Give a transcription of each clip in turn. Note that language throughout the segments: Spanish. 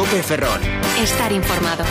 COPE Ferrol. Estar informado.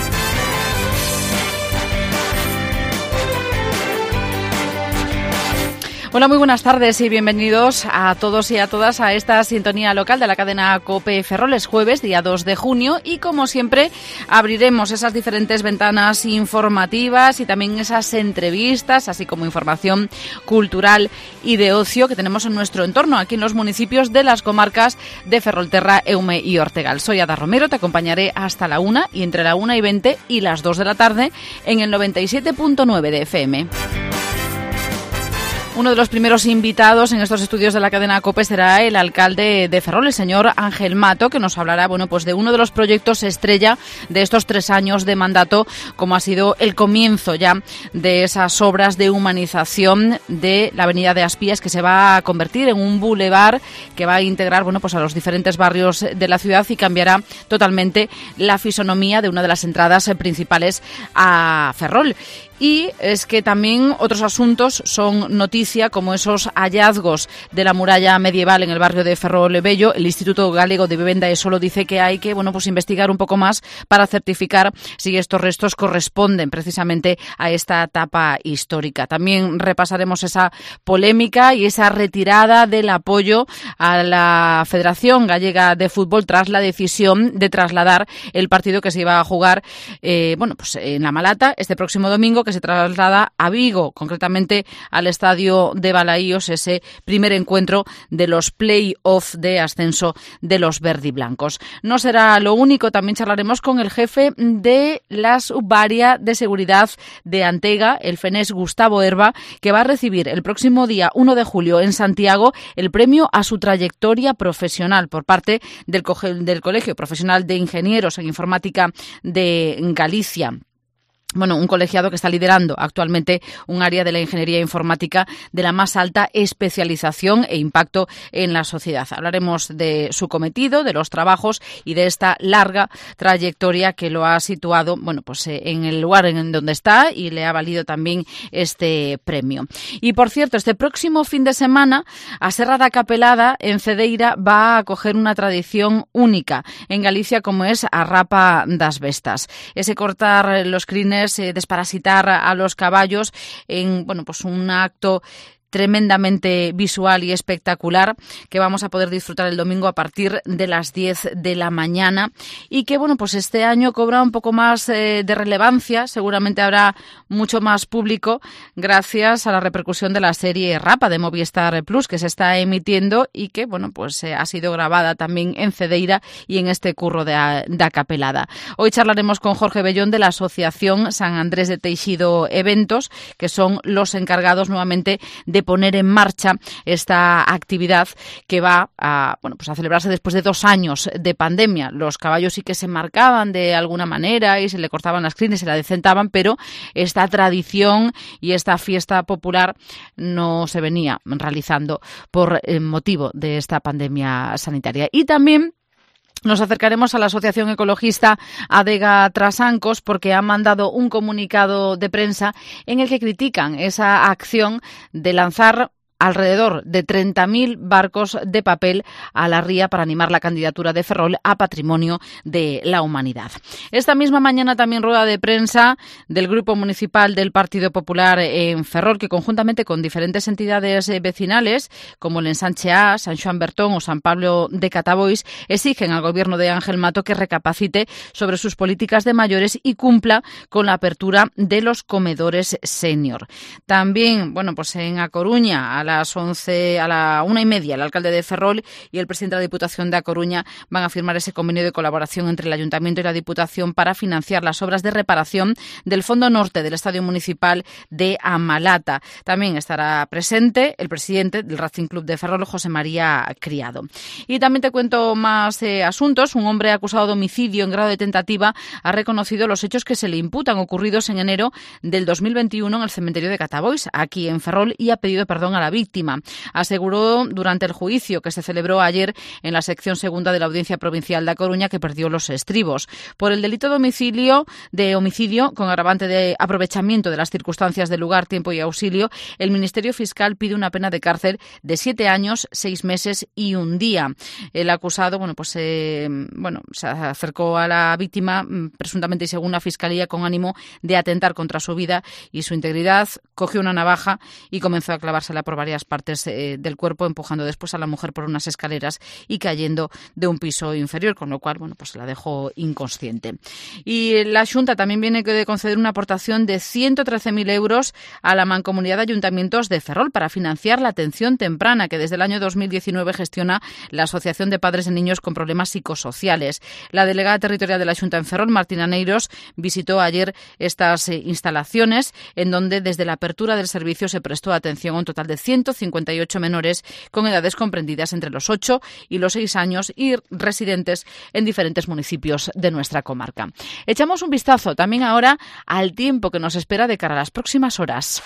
Hola, muy buenas tardes y bienvenidos a todos y a todas a esta sintonía local de la cadena COPE Ferrol. Es jueves, día 2 de junio y como siempre abriremos esas diferentes ventanas informativas y también esas entrevistas, así como información cultural y de ocio que tenemos en nuestro entorno, aquí en los municipios de las comarcas de Ferrolterra, Eume y Ortegal. Soy Ada Romero, te acompañaré hasta la 1 y entre la 1:20 y las 2 de la tarde en el 97.9 de FM. Uno de los primeros invitados en estos estudios de la cadena COPE será el alcalde de Ferrol, el señor Ángel Mato, que nos hablará, pues de uno de los proyectos estrella de estos 3 años de mandato, como ha sido el comienzo ya de esas obras de humanización de la avenida de Aspías, que se va a convertir en un bulevar que va a integrar, pues a los diferentes barrios de la ciudad y cambiará totalmente la fisonomía de una de las entradas principales a Ferrol. Y es que también otros asuntos son noticia, como esos hallazgos de la muralla medieval en el barrio de Ferrol Bello. El Instituto Galego de Vivenda solo dice que hay que investigar un poco más para certificar si estos restos corresponden precisamente a esta etapa histórica. También repasaremos esa polémica y esa retirada del apoyo a la Federación Gallega de Fútbol tras la decisión de trasladar el partido que se iba a jugar en La Malata este próximo domingo, que se traslada a Vigo, concretamente al estadio de Balaíos, ese primer encuentro de los play-off de ascenso de los verdiblancos. No será lo único, también charlaremos con el jefe de la subárea de seguridad de Antega, el fenés Gustavo Herba, que va a recibir el próximo día 1 de julio en Santiago el premio a su trayectoria profesional por parte del Colegio Profesional de Ingenieros en Informática de Galicia. Un colegiado que está liderando actualmente un área de la ingeniería informática de la más alta especialización e impacto en la sociedad. Hablaremos de su cometido, de los trabajos y de esta larga trayectoria que lo ha situado, en el lugar en donde está y le ha valido también este premio. Y por cierto, este próximo fin de semana, a Serra da Capelada, en Cedeira, va a acoger una tradición única en Galicia, como es a Rapa das Bestas. Ese cortar los crines, desparasitar a los caballos en un acto tremendamente visual y espectacular que vamos a poder disfrutar el domingo a partir de las 10 de la mañana y que este año cobra un poco más de relevancia. Seguramente habrá mucho más público gracias a la repercusión de la serie Rapa de Movistar Plus, que se está emitiendo y que ha sido grabada también en Cedeira y en este curro da Capelada. Hoy charlaremos con Jorge Bellón de la Asociación San Andrés de Teixido Eventos, que son los encargados nuevamente de poner en marcha esta actividad que va a celebrarse después de 2 años de pandemia. Los caballos sí que se marcaban de alguna manera y se le cortaban las crines, se la decentaban, pero esta tradición y esta fiesta popular no se venía realizando por motivo de esta pandemia sanitaria. Y también nos acercaremos a la Asociación Ecologista Adega Trasancos porque ha mandado un comunicado de prensa en el que critican esa acción de lanzar alrededor de 30.000 barcos de papel a la ría para animar la candidatura de Ferrol a Patrimonio de la Humanidad. Esta misma mañana también rueda de prensa del Grupo Municipal del Partido Popular en Ferrol, que conjuntamente con diferentes entidades vecinales como el Ensanche A, San Xoán Bertón o San Pablo de Catabois exigen al Gobierno de Ángel Mato que recapacite sobre sus políticas de mayores y cumpla con la apertura de los comedores senior. También, en A Coruña, a las 11, a la 1:30, el alcalde de Ferrol y el presidente de la Diputación de A Coruña van a firmar ese convenio de colaboración entre el Ayuntamiento y la Diputación para financiar las obras de reparación del Fondo Norte del Estadio Municipal de A Malata. También estará presente el presidente del Racing Club de Ferrol, José María Criado. Y también te cuento más asuntos. Un hombre acusado de homicidio en grado de tentativa ha reconocido los hechos que se le imputan ocurridos en enero del 2021 en el cementerio de Catabois, aquí en Ferrol, y ha pedido perdón a la víctima. víctima. Aseguró durante el juicio que se celebró ayer en la sección segunda de la Audiencia Provincial de A Coruña que perdió los estribos. Por el delito de homicidio con agravante de aprovechamiento de las circunstancias del lugar, tiempo y auxilio, el Ministerio Fiscal pide una pena de cárcel de 7 años, 6 meses y 1 día. El acusado, se acercó a la víctima presuntamente y según la Fiscalía con ánimo de atentar contra su vida y su integridad, cogió una navaja y comenzó a clavársela por varias partes del cuerpo, empujando después a la mujer por unas escaleras y cayendo de un piso inferior, con lo cual, la dejó inconsciente. Y la Xunta también viene de conceder una aportación de 113.000 euros a la Mancomunidad de Ayuntamientos de Ferrol para financiar la atención temprana que desde el año 2019 gestiona la Asociación de Padres de Niños con Problemas Psicosociales. La delegada territorial de la Xunta en Ferrol, Martina Neiros, visitó ayer estas instalaciones en donde desde la apertura del servicio se prestó atención a un total de 158 menores con edades comprendidas entre los 8 y los 6 años y residentes en diferentes municipios de nuestra comarca. Echamos un vistazo también ahora al tiempo que nos espera de cara a las próximas horas.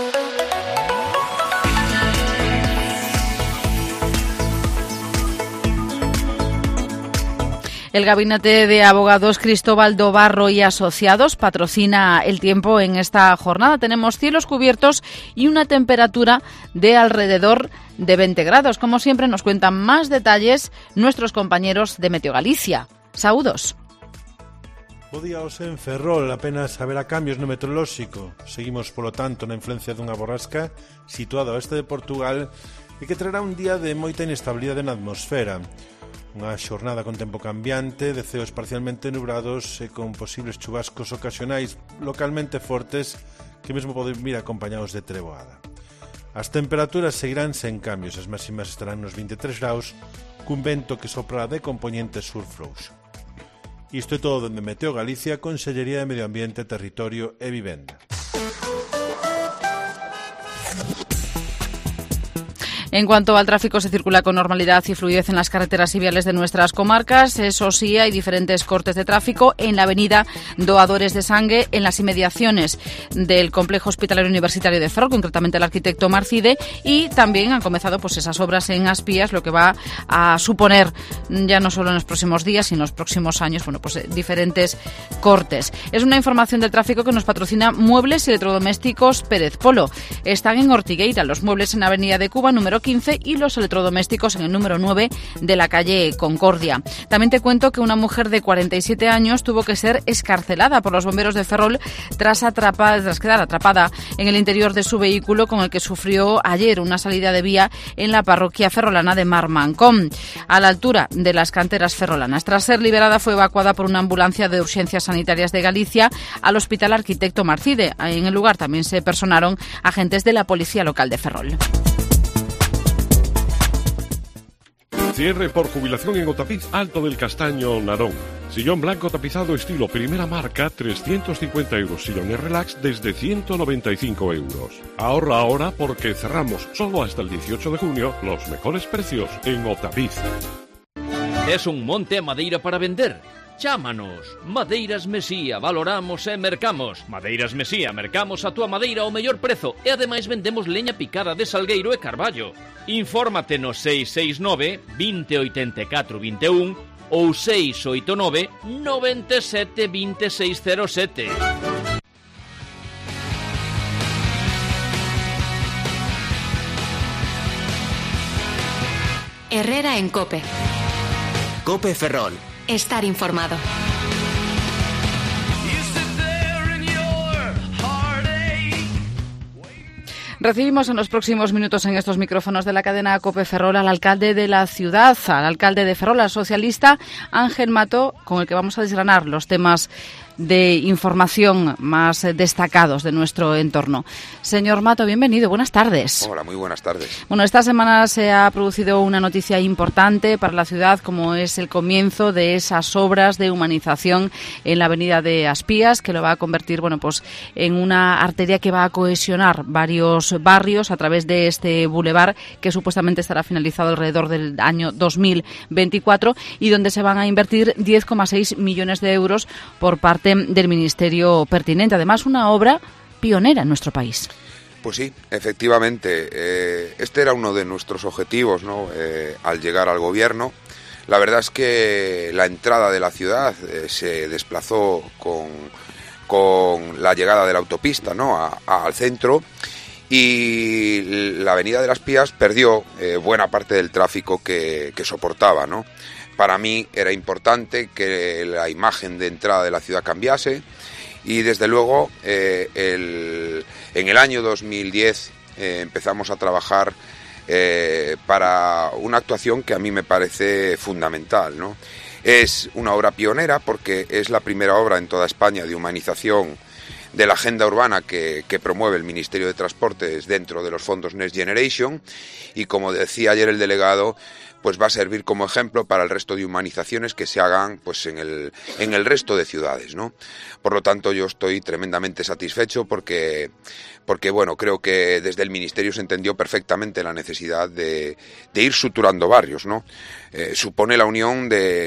El Gabinete de Abogados Cristóbal Dobarro y Asociados patrocina el tiempo en esta jornada. Tenemos cielos cubiertos y una temperatura de alrededor de 20 grados. Como siempre, nos cuentan más detalles nuestros compañeros de Meteo Galicia. Saúdos. Bo día hoxe en Ferrol, apenas haberá cambios no meteorolóxico. Seguimos, polo tanto, na influencia dunha borrasca situada ao oeste de Portugal e que traerá un día de moita inestabilidade na atmosfera. Unha xornada con tempo cambiante, de ceos parcialmente nubrados e con posibles chubascos ocasionais localmente fortes que mesmo poden vir acompañados de treboada. As temperaturas seguirán sen cambios, as máximas estarán nos 23 graus, cun vento que sopra de componente sur frouxo. Isto é todo dende Meteo Galicia, Consellería de Medio Ambiente, Territorio e Vivenda. En cuanto al tráfico, se circula con normalidad y fluidez en las carreteras y viales de nuestras comarcas. Eso sí, hay diferentes cortes de tráfico en la avenida Doadores de Sangue, en las inmediaciones del Complejo Hospitalario Universitario de Ferrol, concretamente el Arquitecto Marcide, y también han comenzado esas obras en Aspías, lo que va a suponer, ya no solo en los próximos días, sino en los próximos años, diferentes cortes. Es una información del tráfico que nos patrocina Muebles y Electrodomésticos Pérez Polo. Están en Ortigueira, los muebles en Avenida de Cuba, número 15, y los electrodomésticos en el número 9 de la calle Concordia. También te cuento que una mujer de 47 años tuvo que ser escarcelada por los bomberos de Ferrol tras quedar atrapada en el interior de su vehículo con el que sufrió ayer una salida de vía en la parroquia ferrolana de Marmancón, a la altura de las canteras ferrolanas. Tras ser liberada, fue evacuada por una ambulancia de urgencias sanitarias de Galicia al Hospital Arquitecto Marcide. En el lugar también se personaron agentes de la Policía Local de Ferrol. Cierre por jubilación en Otapiz Alto del Castaño, Narón. Sillón blanco tapizado estilo primera marca, 350 euros. Sillones relax desde 195 euros. Ahorra ahora porque cerramos solo hasta el 18 de junio los mejores precios en Otapiz. Es un monte a madeira para vender? Chámanos. Madeiras Mesía, valoramos e mercamos. Madeiras Mesía, mercamos a túa madeira ao mellor prezo e ademais vendemos leña picada de salgueiro e carballo. Infórmate no 669 2084 21 ou 689 97 2607. Herrera en COPE. COPE Ferrol. Estar informado. Recibimos en los próximos minutos en estos micrófonos de la cadena COPE Ferrol al alcalde de la ciudad, al alcalde de Ferrol, al socialista Ángel Mato, con el que vamos a desgranar los temas de información más destacados de nuestro entorno. Señor Mato, bienvenido, buenas tardes. Hola, muy buenas tardes. Bueno, esta semana se ha producido una noticia importante para la ciudad, como es el comienzo de esas obras de humanización en la avenida de Aspías, que lo va a convertir, en una arteria que va a cohesionar varios barrios a través de este bulevar, que supuestamente estará finalizado alrededor del año 2024 y donde se van a invertir 10,6 millones de euros por parte del Ministerio pertinente. Además, una obra pionera en nuestro país. Pues sí, efectivamente. Este era uno de nuestros objetivos, ¿no? Al llegar al gobierno. La verdad es que la entrada de la ciudad se desplazó con la llegada de la autopista, ¿no? al centro, y la avenida de las Pías perdió buena parte del tráfico que soportaba, ¿no? Para mí era importante que la imagen de entrada de la ciudad cambiase y desde luego en el año 2010 empezamos a trabajar para una actuación que a mí me parece fundamental, ¿no? Es una obra pionera porque es la primera obra en toda España de humanización de la agenda urbana que promueve el Ministerio de Transportes dentro de los fondos Next Generation, y como decía ayer el delegado, pues va a servir como ejemplo para el resto de humanizaciones que se hagan pues en el resto de ciudades, ¿no? Por lo tanto, yo estoy tremendamente satisfecho porque bueno, creo que desde el Ministerio se entendió perfectamente la necesidad de ir suturando barrios, ¿no? Supone la unión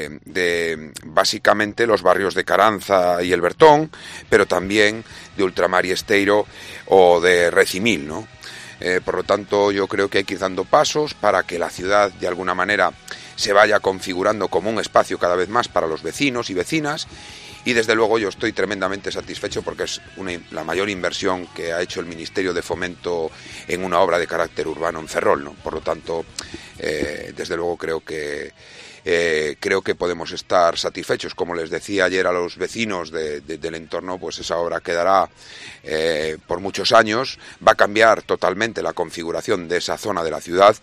de básicamente los barrios de Caranza y El Bertón, pero también de Ultramar y Esteiro o de Recimil, ¿no? Por lo tanto, yo creo que hay que ir dando pasos para que la ciudad, de alguna manera, se vaya configurando como un espacio cada vez más para los vecinos y vecinas. Y desde luego yo estoy tremendamente satisfecho porque es la mayor inversión que ha hecho el Ministerio de Fomento en una obra de carácter urbano en Ferrol, ¿no? Por lo tanto, desde luego creo que podemos estar satisfechos. Como les decía ayer a los vecinos del entorno, pues esa obra quedará por muchos años, va a cambiar totalmente la configuración de esa zona de la ciudad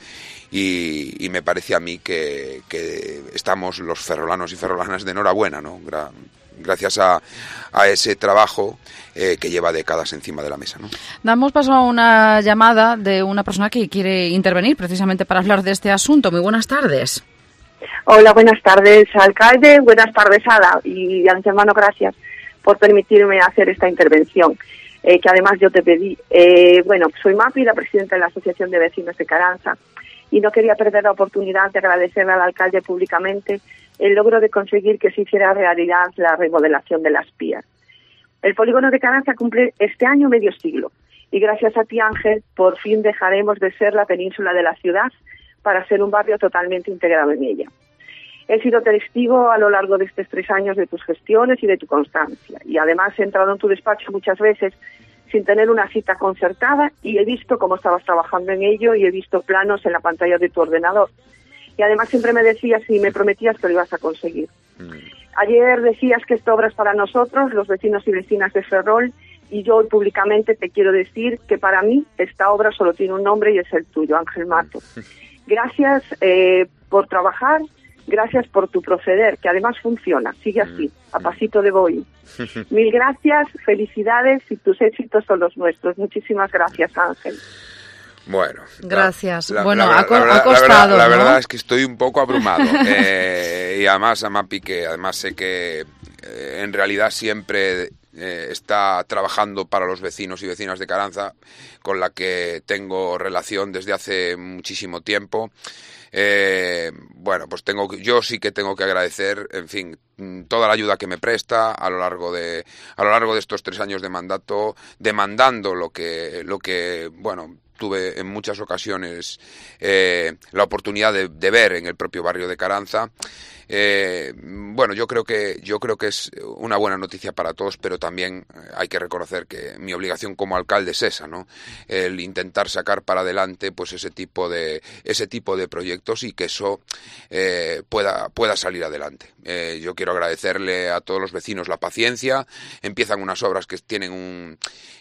y me parece a mí que estamos los ferrolanos y ferrolanas de enhorabuena, ¿no? Gracias a ese trabajo que lleva décadas encima de la mesa, ¿no? Damos paso a una llamada de una persona que quiere intervenir precisamente para hablar de este asunto. Muy buenas tardes. Hola, buenas tardes, alcalde. Buenas tardes, Ada. Y de antemano, gracias por permitirme hacer esta intervención, que además yo te pedí. Bueno, soy Mapi, la presidenta de la Asociación de Vecinos de Caranza, y no quería perder la oportunidad de agradecerle al alcalde públicamente el logro de conseguir que se hiciera realidad la remodelación de las Pías. El polígono de Caranza cumple este año medio siglo, y gracias a ti, Ángel, por fin dejaremos de ser la península de la ciudad para ser un barrio totalmente integrado en ella. He sido testigo a lo largo de estos 3 años de tus gestiones y de tu constancia, y además he entrado en tu despacho muchas veces sin tener una cita concertada y he visto cómo estabas trabajando en ello y he visto planos en la pantalla de tu ordenador. Y además siempre me decías y me prometías que lo ibas a conseguir. Ayer decías que esta obra es para nosotros, los vecinos y vecinas de Ferrol, y yo hoy públicamente te quiero decir que para mí esta obra solo tiene un nombre y es el tuyo, Ángel Mato. Gracias por trabajar, gracias por tu proceder, que además funciona, sigue así, a pasito de boy. Mil gracias, felicidades y tus éxitos son los nuestros. Muchísimas gracias, Ángel. Bueno, gracias. Ha costado. La verdad es que estoy un poco abrumado. Y además a Mapi, que además sé que en realidad siempre está trabajando para los vecinos y vecinas de Caranza, con la que tengo relación desde hace muchísimo tiempo. Bueno, pues yo sí que tengo que agradecer, en fin, toda la ayuda que me presta a lo largo de estos 3 años de mandato, demandando lo que bueno, tuve en muchas ocasiones la oportunidad de ver en el propio barrio de Caranza. Bueno, yo creo que es una buena noticia para todos, pero también hay que reconocer que mi obligación como alcalde es esa, ¿no? El intentar sacar para adelante pues ese tipo de proyectos y que eso pueda salir adelante. Yo quiero agradecerle a todos los vecinos la paciencia. Empiezan unas obras que tienen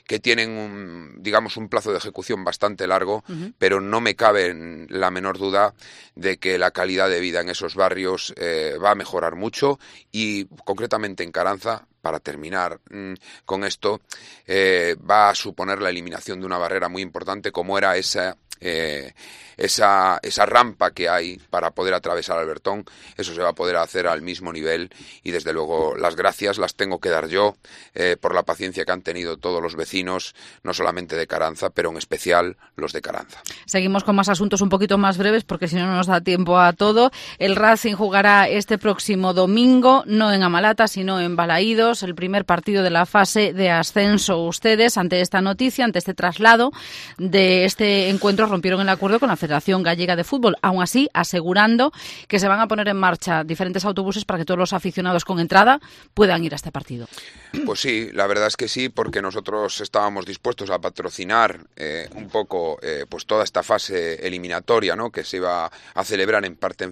digamos un plazo de ejecución bastante largo, pero no me cabe la menor duda de que la calidad de vida en esos barrios va a mejorar mucho y concretamente en Caranza, para terminar con esto, va a suponer la eliminación de una barrera muy importante como era ese esa rampa que hay para poder atravesar Albertón, eso se va a poder hacer al mismo nivel, y desde luego las gracias las tengo que dar yo por la paciencia que han tenido todos los vecinos, no solamente de Caranza, pero en especial los de Caranza. Seguimos con más asuntos un poquito más breves, porque si no nos da tiempo a todo. El Racing jugará este próximo domingo, no en Amalata, sino en Balaídos, el primer partido de la fase de ascenso. Ustedes, ante esta noticia, ante este traslado de este encuentro, rompieron el acuerdo con la Federación Gallega de Fútbol, aún así asegurando que se van a poner en marcha diferentes autobuses para que todos los aficionados con entrada puedan ir a este partido. Pues sí, la verdad es que sí, porque nosotros estábamos dispuestos a patrocinar un poco pues toda esta fase eliminatoria, ¿no?, que se iba a celebrar en parte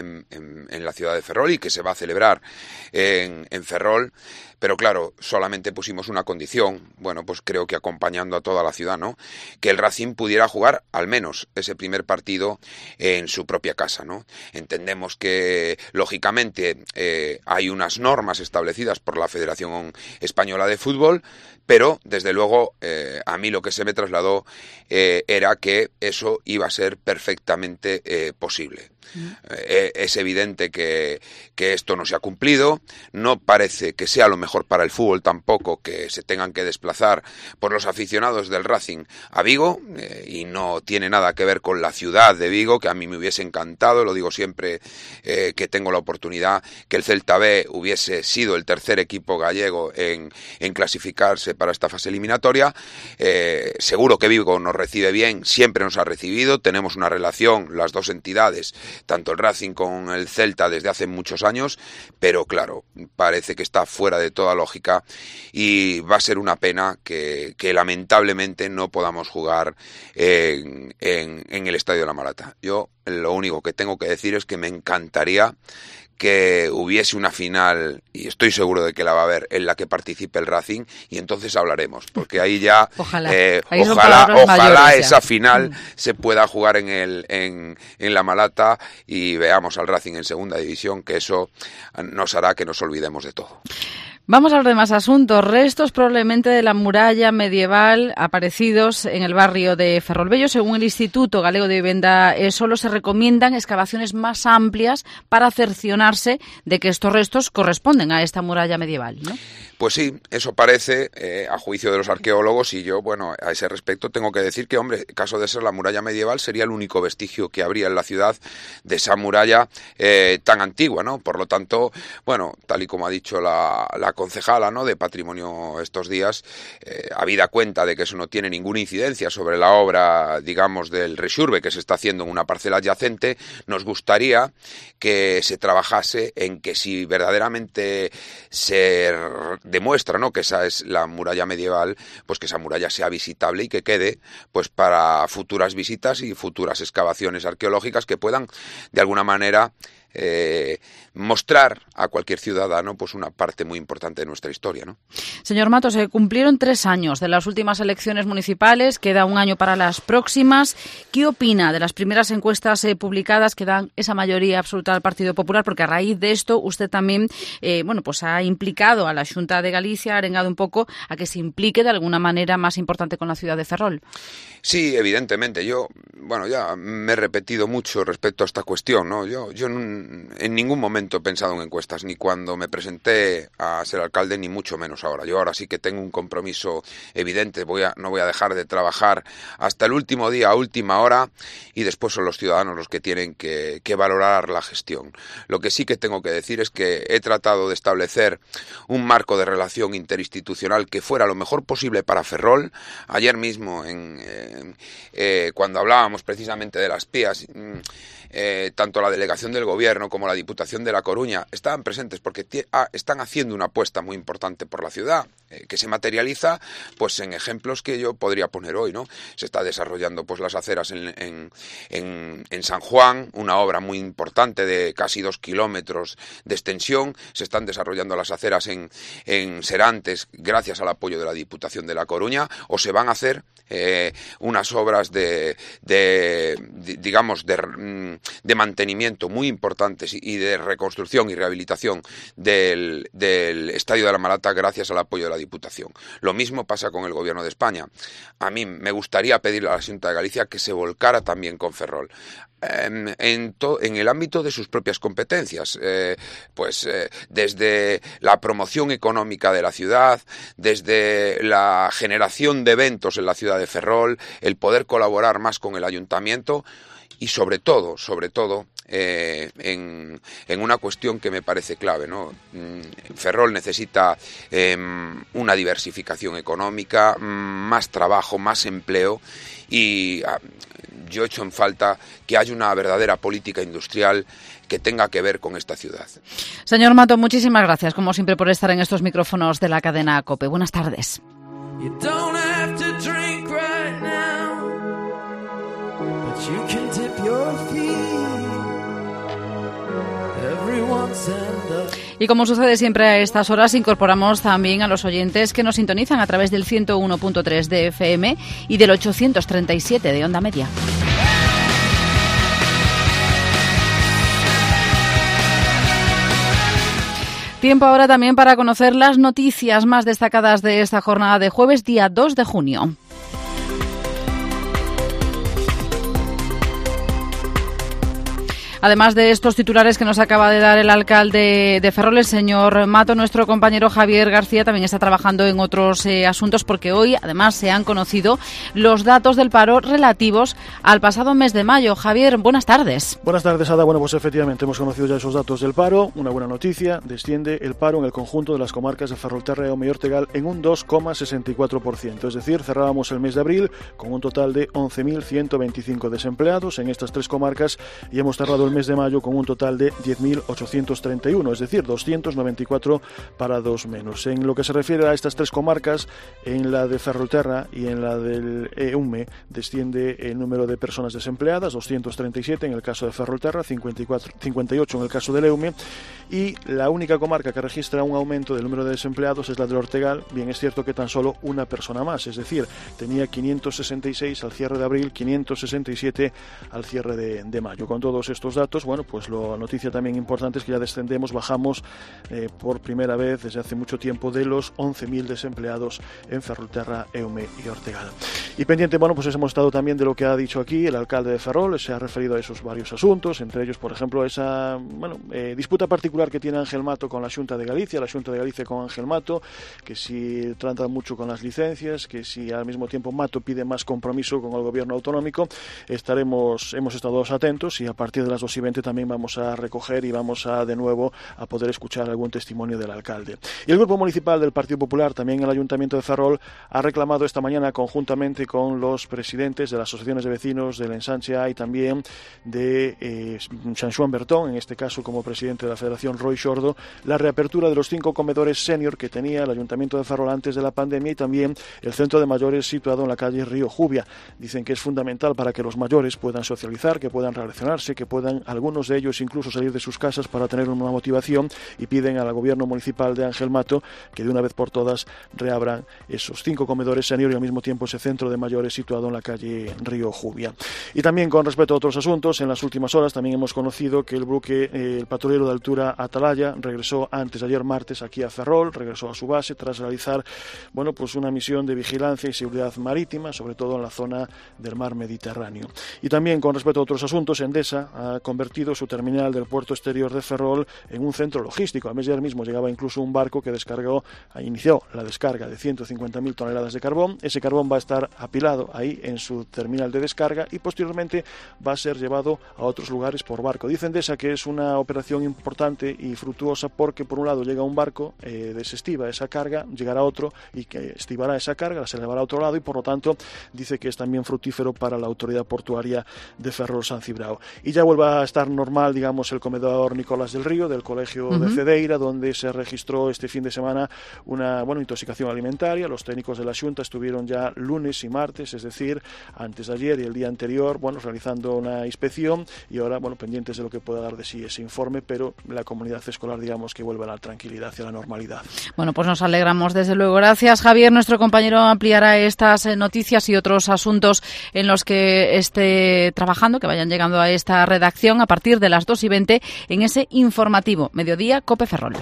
en la ciudad de Ferrol y que se va a celebrar en Ferrol. Pero claro, solamente pusimos una condición, bueno, pues creo que acompañando a toda la ciudad, ¿no?, que el Racing pudiera jugar al menos ese primer partido en su propia casa, ¿no? Entendemos que, lógicamente, hay unas normas establecidas por la Federación Española de Fútbol, pero, desde luego, a mí lo que se me trasladó era que eso iba a ser perfectamente posible. Es evidente que esto no se ha cumplido, no parece que sea lo mejor para el fútbol tampoco que se tengan que desplazar por los aficionados del Racing a Vigo, y no tiene nada que ver con la ciudad de Vigo, que a mí me hubiese encantado, lo digo siempre que tengo la oportunidad, que el Celta B hubiese sido el tercer equipo gallego en clasificarse para esta fase eliminatoria. Seguro que Vigo nos recibe bien, siempre nos ha recibido, tenemos una relación, las dos entidades, tanto el Racing con el Celta, desde hace muchos años, pero claro, parece que está fuera de toda lógica y va a ser una pena que lamentablemente no podamos jugar en el Estadio de la Amalata. Yo lo único que tengo que decir es que me encantaría que hubiese una final, y estoy seguro de que la va a haber, en la que participe el Racing, y entonces hablaremos, porque ahí ya ojalá esa final se pueda jugar en la Amalata y veamos al Racing en segunda división, que eso nos hará que nos olvidemos de todo. Vamos a hablar de más asuntos. Restos probablemente de la muralla medieval aparecidos en el barrio de Ferrolbello. Según el Instituto Galego de Vivenda, solo se recomiendan excavaciones más amplias para cerciorarse de que estos restos corresponden a esta muralla medieval, ¿no? Pues sí, eso parece, a juicio de los arqueólogos, y yo, bueno, a ese respecto tengo que decir que, hombre, caso de ser la muralla medieval, sería el único vestigio que habría en la ciudad de esa muralla tan antigua, ¿no? Por lo tanto, bueno, tal y como ha dicho la concejala, ¿no?, de Patrimonio estos días, habida cuenta de que eso no tiene ninguna incidencia sobre la obra, digamos, del rexurbe que se está haciendo en una parcela adyacente, nos gustaría que se trabajase en que si verdaderamente se demuestra, ¿no?, que esa es la muralla medieval, pues que esa muralla sea visitable y que quede pues para futuras visitas y futuras excavaciones arqueológicas que puedan de alguna manera mostrar a cualquier ciudadano pues una parte muy importante de nuestra historia, ¿no? Señor Matos, se cumplieron 3 años de las últimas elecciones municipales, queda 1 año para las próximas. ¿Qué opina de las primeras encuestas publicadas que dan esa mayoría absoluta al Partido Popular? Porque a raíz de esto usted también pues ha implicado a la Xunta de Galicia, ha arengado un poco a que se implique de alguna manera más importante con la ciudad de Ferrol. Sí, evidentemente. Yo, bueno, ya me he repetido mucho respecto a esta cuestión, ¿no? Yo en ningún momento he pensado en encuestas, ni cuando me presenté a ser alcalde, ni mucho menos ahora. Yo ahora sí que tengo un compromiso evidente, no voy a dejar de trabajar hasta el último día, a última hora, y después son los ciudadanos los que tienen que valorar la gestión. Lo que sí que tengo que decir es que he tratado de establecer un marco de relación interinstitucional que fuera lo mejor posible para Ferrol. Ayer mismo, cuando hablábamos precisamente de las PIAs, tanto la delegación del Gobierno como la Diputación de La Coruña estaban presentes porque están haciendo una apuesta muy importante por la ciudad, que se materializa pues en ejemplos que yo podría poner hoy, ¿no? Se está desarrollando pues las aceras en San Juan, una obra muy importante de casi 2 kilómetros de extensión. Se están desarrollando las aceras en Serantes gracias al apoyo de la Diputación de La Coruña, o se van a hacer unas obras de mantenimiento muy importantes importantes y de reconstrucción y rehabilitación del Estadio de la Malata gracias al apoyo de la Diputación. Lo mismo pasa con el Gobierno de España. A mí me gustaría pedirle a la Xunta de Galicia que se volcara también con Ferrol. En el ámbito de sus propias competencias, desde la promoción económica de la ciudad, desde la generación de eventos en la ciudad de Ferrol, el poder colaborar más con el ayuntamiento y sobre todo, en una cuestión que me parece clave, ¿no? Ferrol necesita una diversificación económica, más trabajo, más empleo y yo echo en falta que haya una verdadera política industrial que tenga que ver con esta ciudad. Señor Mato, muchísimas gracias, como siempre, por estar en estos micrófonos de la cadena COPE. Buenas tardes. Y como sucede siempre a estas horas, incorporamos también a los oyentes que nos sintonizan a través del 101.3 de FM y del 837 de Onda Media. Tiempo ahora también para conocer las noticias más destacadas de esta jornada de jueves, día 2 de junio. Además de estos titulares que nos acaba de dar el alcalde de Ferrol, el señor Mato, nuestro compañero Javier García también está trabajando en otros asuntos porque hoy además se han conocido los datos del paro relativos al pasado mes de mayo. Javier, buenas tardes. Buenas tardes, Ada. Bueno, pues efectivamente hemos conocido ya esos datos del paro. Una buena noticia, desciende el paro en el conjunto de las comarcas de Ferrolterra, Eume y Ortegal en un 2,64%. Es decir, cerrábamos el mes de abril con un total de 11.125 desempleados en estas tres comarcas y hemos cerrado el mes de mayo con un total de 10.831, es decir, 294 parados menos. En lo que se refiere a estas tres comarcas, en la de Ferrolterra y en la del Eume desciende el número de personas desempleadas, 237 en el caso de Ferrolterra, 58 en el caso del Eume, y la única comarca que registra un aumento del número de desempleados es la del Ortegal. Bien, es cierto que tan solo una persona más, es decir, tenía 566 al cierre de abril, 567 al cierre de mayo. Con todos estos datos, bueno, pues la noticia también importante es que ya descendemos, bajamos por primera vez desde hace mucho tiempo de los 11.000 desempleados en Ferrolterra, Eume y Ortegal. Y pendiente, bueno, pues hemos estado también de lo que ha dicho aquí el alcalde de Ferrol, se ha referido a esos varios asuntos, entre ellos, por ejemplo, esa disputa particular que tiene Ángel Mato con la Xunta de Galicia, con Ángel Mato, que si trata mucho con las licencias, que si al mismo tiempo Mato pide más compromiso con el gobierno autonómico. Hemos estado atentos y a partir de las 2:20 también vamos a recoger y vamos a de nuevo a poder escuchar algún testimonio del alcalde. Y el Grupo Municipal del Partido Popular, también el Ayuntamiento de Ferrol, ha reclamado esta mañana conjuntamente con los presidentes de las asociaciones de vecinos del Ensanche A y también de San Xoán Bertón, en este caso como presidente de la Federación Roy Xordo, la reapertura de los 5 comedores senior que tenía el Ayuntamiento de Ferrol antes de la pandemia y también el centro de mayores situado en la calle Río Jubia. Dicen que es fundamental para que los mayores puedan socializar, que puedan relacionarse, que puedan algunos de ellos incluso salir de sus casas para tener una motivación, y piden al gobierno municipal de Ángel Mato que de una vez por todas reabran esos 5 comedores senior y al mismo tiempo ese centro de mayores situado en la calle Río Jubia. Y también con respecto a otros asuntos, en las últimas horas también hemos conocido que el buque, el patrullero de altura Atalaya, regresó ayer martes aquí a Ferrol, regresó a su base tras realizar pues una misión de vigilancia y seguridad marítima, sobre todo en la zona del mar Mediterráneo. Y también con respecto a otros asuntos, Endesa ha convertido su terminal del puerto exterior de Ferrol en un centro logístico. A ayer mismo llegaba incluso un barco que inició la descarga de 150.000 toneladas de carbón. Ese carbón va a estar apilado ahí en su terminal de descarga y posteriormente va a ser llevado a otros lugares por barco. Dice Endesa que es una operación importante y fructuosa porque por un lado llega un barco, desestiva esa carga, llegará otro y que estivará esa carga, se llevará a otro lado y por lo tanto dice que es también fructífero para la autoridad portuaria de Ferrol-San Cibrao. Y ya vuelve a estar normal, el comedor Nicolás del Río del Colegio de Cedeira, donde se registró este fin de semana una intoxicación alimentaria. Los técnicos de la Xunta estuvieron ya lunes y martes, es decir, antes de ayer y el día anterior, realizando una inspección y ahora, pendientes de lo que pueda dar de sí ese informe, pero la comunidad escolar, que vuelve a la tranquilidad y a la normalidad. Bueno, pues nos alegramos desde luego. Gracias, Javier. Nuestro compañero ampliará estas noticias y otros asuntos en los que esté trabajando, que vayan llegando a esta redacción sección a partir de las 2:20 en ese informativo Mediodía Cope Ferrol.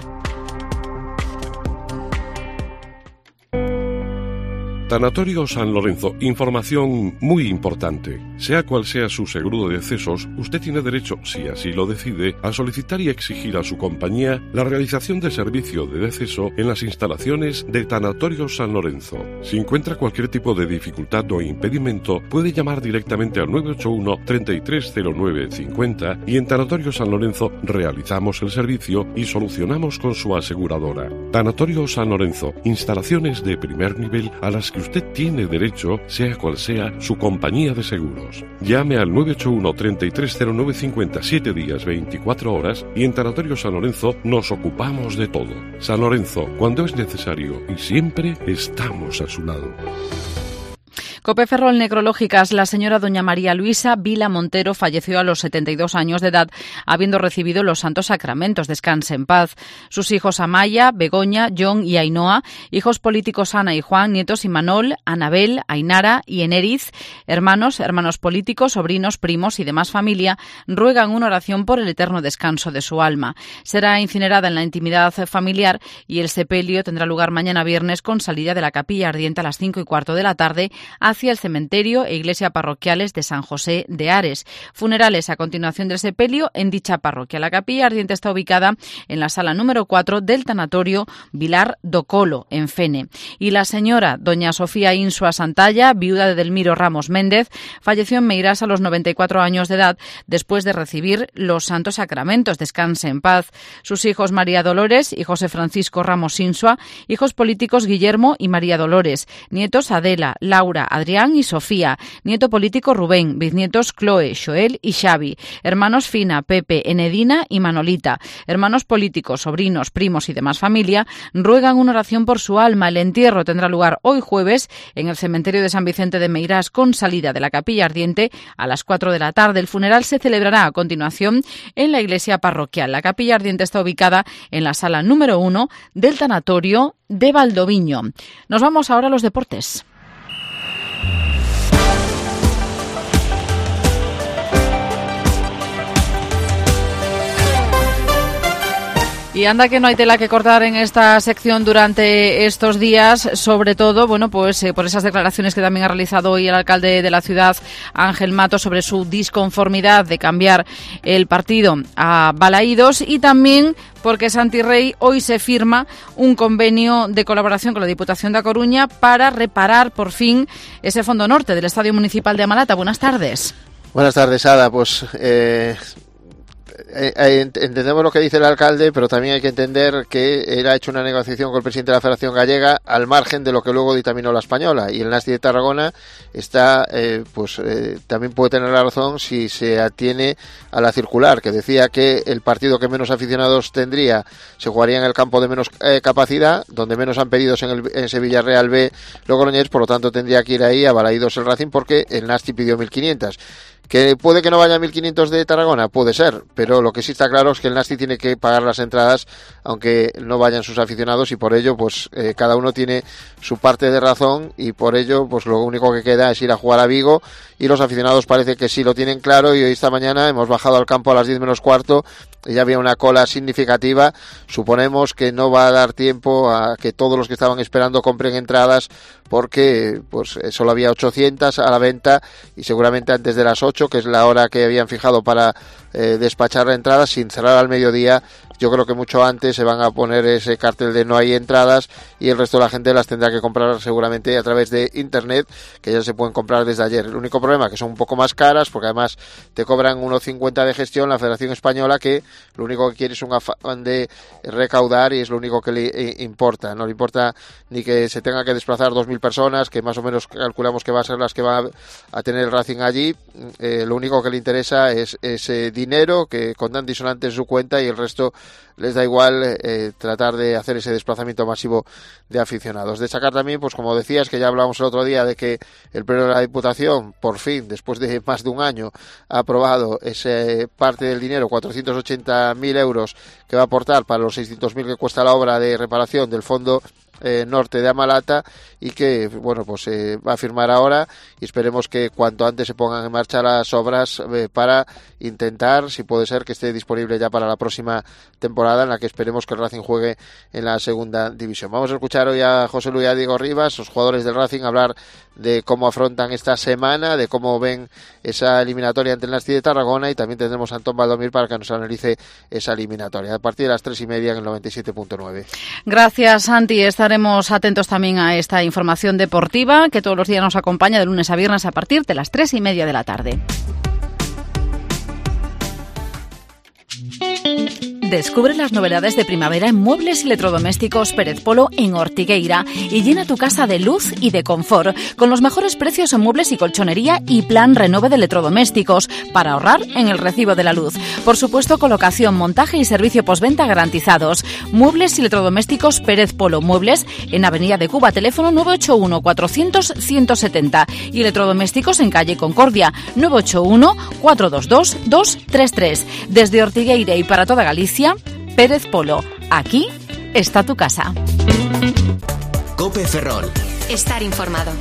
Tanatorio San Lorenzo, información muy importante. Sea cual sea su seguro de decesos, usted tiene derecho, si así lo decide, a solicitar y exigir a su compañía la realización de servicio de deceso en las instalaciones de Tanatorio San Lorenzo. Si encuentra cualquier tipo de dificultad o impedimento, puede llamar directamente al 981 3309 50 y en Tanatorio San Lorenzo realizamos el servicio y solucionamos con su aseguradora. Tanatorio San Lorenzo, instalaciones de primer nivel a las que usted tiene derecho, sea cual sea su compañía de seguros. Llame al 981 3309 50 7 días 24 horas y en Tanatorio San Lorenzo nos ocupamos de todo. San Lorenzo, cuando es necesario y siempre estamos a su lado. Cope Ferrol Necrológicas. La señora doña María Luisa Vila Montero falleció a los 72 años de edad, habiendo recibido los santos sacramentos. Descanse en paz. Sus hijos Amaya, Begoña, John y Ainhoa, hijos políticos Ana y Juan, nietos Imanol, Anabel, Ainara y Eneriz, hermanos políticos, sobrinos, primos y demás familia, ruegan una oración por el eterno descanso de su alma. Será incinerada en la intimidad familiar y el sepelio tendrá lugar mañana viernes con salida de la capilla ardiente a las 5:15 de la tarde hacia el cementerio e iglesia parroquiales de San José de Ares. Funerales a continuación del sepelio en dicha parroquia. La capilla ardiente está ubicada en la sala número 4 del tanatorio Vilar do Colo, en Fene. Y la señora doña Sofía Insua Santalla, viuda de Delmiro Ramos Méndez, falleció en Meirás a los 94 años de edad después de recibir los santos sacramentos. Descanse en paz. Sus hijos María Dolores y José Francisco Ramos Insua, hijos políticos Guillermo y María Dolores, nietos Adela, Laura, Adrián y Sofía, nieto político Rubén, bisnietos Chloe, Joel y Xavi, hermanos Fina, Pepe, Enedina y Manolita, hermanos políticos, sobrinos, primos y demás familia, ruegan una oración por su alma. El entierro tendrá lugar hoy jueves en el cementerio de San Vicente de Meirás con salida de la capilla ardiente a las 4 de la tarde. El funeral se celebrará a continuación en la iglesia parroquial. La capilla ardiente está ubicada en la sala número 1 del tanatorio de Valdoviño. Nos vamos ahora a los deportes. Y anda que no hay tela que cortar en esta sección durante estos días, sobre todo, bueno, pues por esas declaraciones que también ha realizado hoy el alcalde de la ciudad, Ángel Mato, sobre su disconformidad de cambiar el partido a Balaídos, y también porque Santi Rey hoy se firma un convenio de colaboración con la Diputación de Coruña para reparar por fin ese fondo norte del Estadio Municipal de Amalata. Buenas tardes. Buenas tardes, Ada. Pues entendemos lo que dice el alcalde, pero también hay que entender que él ha hecho una negociación con el presidente de la Federación Gallega al margen de lo que luego dictaminó la española, y el Nasti de Tarragona está también puede tener la razón si se atiene a la circular, que decía que el partido que menos aficionados tendría se jugaría en el campo de menos capacidad, donde menos han pedido en ese Villarreal B Logroñés, por lo tanto tendría que ir ahí a Balaídos el Racing, porque el Nasti pidió 1.500. ¿Que puede que no vaya 1.500 de Tarragona? Puede ser, pero lo que sí está claro es que el Nasti tiene que pagar las entradas aunque no vayan sus aficionados, y por ello pues cada uno tiene su parte de razón, y por ello pues lo único que queda es ir a jugar a Vigo, y los aficionados parece que sí lo tienen claro. Y hoy esta mañana hemos bajado al campo a las 10 menos cuarto y ya había una cola significativa. Suponemos que no va a dar tiempo a que todos los que estaban esperando compren entradas, porque pues solo había 800 a la venta, y seguramente antes de las 8, que es la hora que habían fijado para despachar la entrada, sin cerrar al mediodía, yo creo que mucho antes se van a poner ese cartel de no hay entradas, y el resto de la gente las tendrá que comprar seguramente a través de internet, que ya se pueden comprar desde ayer. El único problema que son un poco más caras, porque además te cobran 1,50 de gestión la Federación Española, que lo único que quiere es un afán de recaudar, y es lo único que le importa. No le importa ni que se tenga que desplazar 2.000 personas, que más o menos calculamos que va a ser las que va a tener el Racing allí. Lo único que le interesa es ese dinero que contan disonante en su cuenta, y el resto les da igual tratar de hacer ese desplazamiento masivo de aficionados. Destacar también, pues como decías, que ya hablábamos el otro día de que el Pleno de la Diputación, por fin, después de más de un año, ha aprobado esa parte del dinero, 480.000 euros, que va a aportar para los 600.000 que cuesta la obra de reparación del fondo norte de Amalata y que, bueno, pues va a firmar ahora y esperemos que cuanto antes se pongan en marcha las obras para intentar, si puede ser, que esté disponible ya para la próxima temporada en la que esperemos que el Racing juegue en la segunda división. Vamos a escuchar hoy a José Luis y a Diego Rivas, los jugadores del Racing, hablar de cómo afrontan esta semana, de cómo ven esa eliminatoria ante el Nasti de Tarragona, y también tendremos a Antón Valdomir para que nos analice esa eliminatoria a partir de las 3:30 en el 97.9. Gracias, Santi. Estaremos atentos también a esta información deportiva que todos los días nos acompaña de lunes a viernes a partir de las 3:30 de la tarde. Descubre las novedades de primavera en muebles y electrodomésticos Pérez Polo en Ortigueira y llena tu casa de luz y de confort con los mejores precios en muebles y colchonería y plan renove de electrodomésticos para ahorrar en el recibo de la luz. Por supuesto, colocación, montaje y servicio postventa garantizados. Muebles y electrodomésticos Pérez Polo Muebles en Avenida de Cuba, teléfono 981 400 170 y electrodomésticos en calle Concordia 981 422 233. Desde Ortigueira y para toda Galicia, Pérez Polo, aquí está tu casa. COPE Ferrol. Estar informado.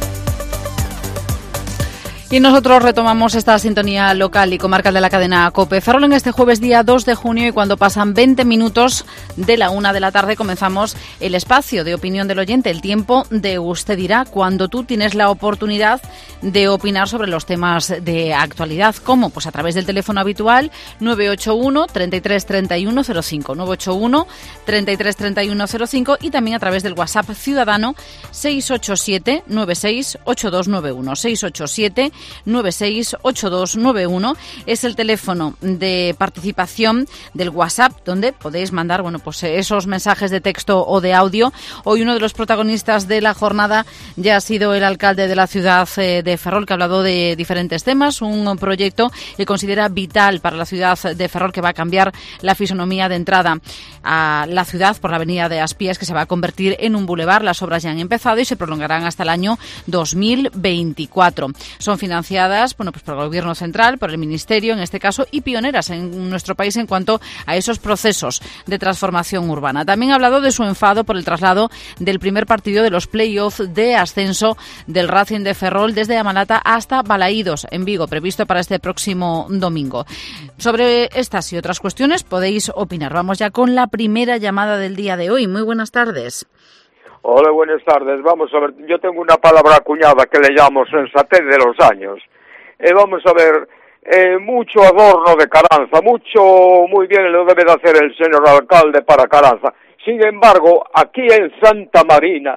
Y nosotros retomamos esta sintonía local y comarcal de la cadena COPE Ferrol en este jueves día 2 de junio y cuando pasan 20 minutos de la 1 de la tarde comenzamos el espacio de opinión del oyente, el tiempo de Usted dirá, cuando tú tienes la oportunidad de opinar sobre los temas de actualidad. ¿Cómo? Pues a través del teléfono habitual 981 33 31 05, 981 33 31 05 y también a través del WhatsApp ciudadano 687 96 8291, 687 968291 es el teléfono de participación del WhatsApp donde podéis mandar, bueno, pues esos mensajes de texto o de audio. Hoy uno de los protagonistas de la jornada ya ha sido el alcalde de la ciudad de Ferrol, que ha hablado de diferentes temas, un proyecto que considera vital para la ciudad de Ferrol, que va a cambiar la fisonomía de entrada a la ciudad por la avenida de Aspías, que se va a convertir en un bulevar. Las obras ya han empezado y se prolongarán hasta el año 2024. Son financiadas, bueno, pues por el Gobierno central, por el Ministerio en este caso, y pioneras en nuestro país en cuanto a esos procesos de transformación urbana. También ha hablado de su enfado por el traslado del primer partido de los play-offs de ascenso del Racing de Ferrol desde Amalata hasta Balaídos, en Vigo, previsto para este próximo domingo. Sobre estas y otras cuestiones podéis opinar. Vamos ya con la primera llamada del día de hoy. Muy buenas tardes. Hola, buenas tardes. Vamos a ver, yo tengo una palabra acuñada que le llamo sensatez de los años. Vamos a ver, mucho adorno de Carranza, muy bien lo debe de hacer el señor alcalde para Carranza. Sin embargo, aquí en Santa Marina,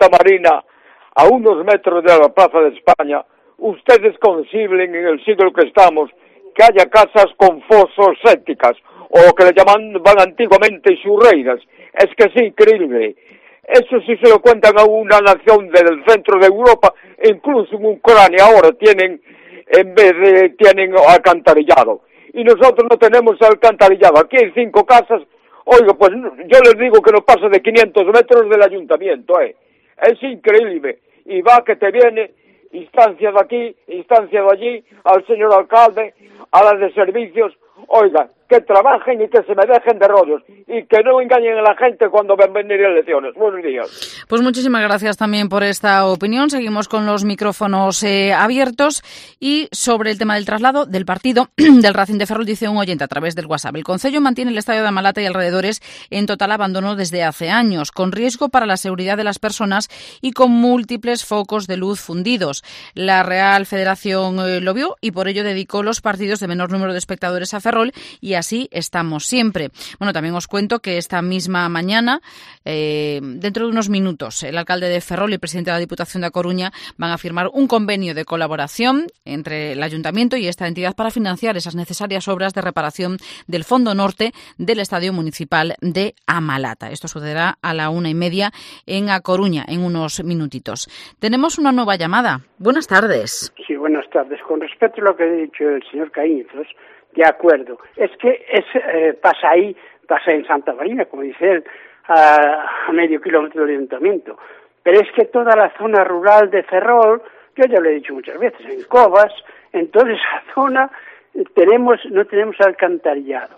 a unos metros de la Plaza de España, ustedes conciben en el siglo que estamos que haya casas con fosos sépticas, o lo que le llamaban antiguamente churreiras. Es que es increíble. Eso sí se lo cuentan a una nación del centro de Europa, incluso en Ucrania ahora tienen alcantarillado. Y nosotros no tenemos alcantarillado. Aquí hay 5 casas. Oiga, pues yo les digo que no pasa de 500 metros del ayuntamiento, Es increíble. Y va que te viene instancia de aquí, instancia de allí, al señor alcalde, a las de servicios. Oiga, que trabajen y que se me dejen de rollos y que no engañen a la gente cuando van a venir elecciones. Buenos días. Pues muchísimas gracias también por esta opinión. Seguimos con los micrófonos abiertos y sobre el tema del traslado del partido del Racing de Ferrol dice un oyente a través del WhatsApp. El Concello mantiene el estadio de Amalata y alrededores en total abandono desde hace años, con riesgo para la seguridad de las personas y con múltiples focos de luz fundidos. La Real Federación lo vio y por ello dedicó los partidos de menor número de espectadores a Ferrol y así estamos siempre. Bueno, también os cuento que esta misma mañana, dentro de unos minutos, el alcalde de Ferrol y el presidente de la Diputación de A Coruña van a firmar un convenio de colaboración entre el Ayuntamiento y esta entidad para financiar esas necesarias obras de reparación del fondo norte del Estadio Municipal de Amalata. Esto sucederá a la 1:30 en A Coruña, en unos minutitos. Tenemos una nueva llamada. Buenas tardes. Sí, buenas tardes. Con respecto a lo que ha dicho el señor Caínzos, de acuerdo. Es que pasa en Santa Marina, como dice él, a medio kilómetro del ayuntamiento. Pero es que toda la zona rural de Ferrol, yo ya lo he dicho muchas veces, en Cobas, en toda esa zona no tenemos alcantarillado.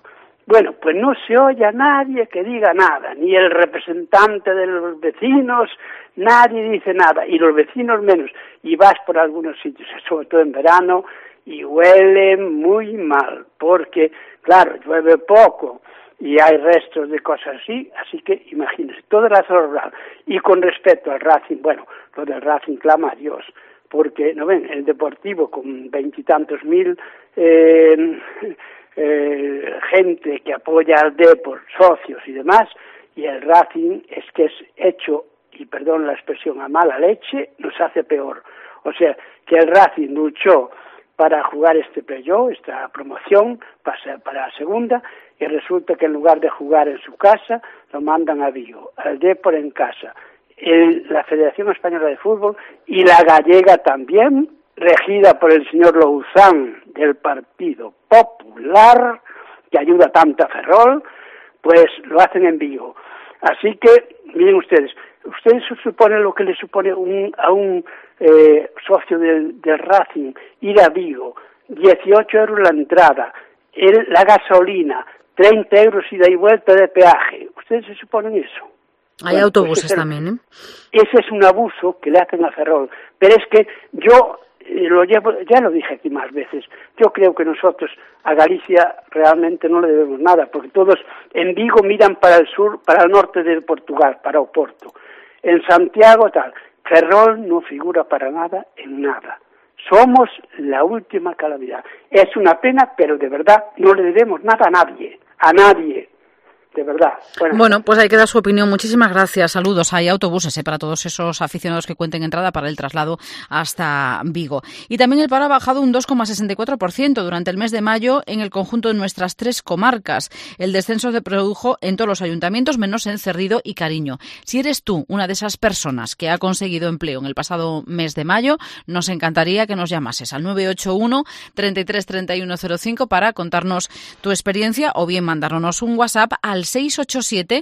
Bueno, pues no se oye a nadie que diga nada, ni el representante de los vecinos, nadie dice nada, y los vecinos menos. Y vas por algunos sitios, sobre todo en verano, y huele muy mal, porque, claro, llueve poco y hay restos de cosas así que imagínense, toda la zona rural. Y con respecto al Racing, bueno, lo del Racing clama a Dios, porque, ¿no ven?, el Deportivo con 20 y tantos mil gente que apoya al Depor, socios y demás, y el Racing es que es hecho, y perdón la expresión, a mala leche, nos hace peor. O sea, que el Racing luchó para jugar este playoff, esta promoción, para la segunda, y resulta que en lugar de jugar en su casa, lo mandan a Vigo, al Depor en casa. La Federación Española de Fútbol y la gallega también, regida por el señor Louzán del Partido Popular, que ayuda tanto a Ferrol, pues lo hacen en Vigo. Así que, miren ustedes suponen lo que le supone a un socio del Racing ir a Vigo, 18 euros la entrada, la gasolina, 30 euros ida y vuelta de peaje. ¿Ustedes se suponen eso? Hay autobuses también, ¿eh? Ese es un abuso que le hacen a Ferrol. Pero es que yo ya lo dije aquí más veces, yo creo que nosotros a Galicia realmente no le debemos nada, porque todos en Vigo miran para el sur, para el norte de Portugal, para Oporto. En Santiago tal, Ferrol no figura para nada en nada. Somos la última calamidad. Es una pena, pero de verdad no le debemos nada a nadie. De verdad. Bueno, pues ahí queda su opinión. Muchísimas gracias. Saludos. Hay autobuses para todos esos aficionados que cuenten entrada para el traslado hasta Vigo. Y también el paro ha bajado un 2,64% durante el mes de mayo en el conjunto de nuestras 3 comarcas. El descenso se produjo en todos los ayuntamientos, menos en Cerrido y Cariño. Si eres tú una de esas personas que ha conseguido empleo en el pasado mes de mayo, nos encantaría que nos llamases al 981 33 31 05 para contarnos tu experiencia o bien mandarnos un WhatsApp al 687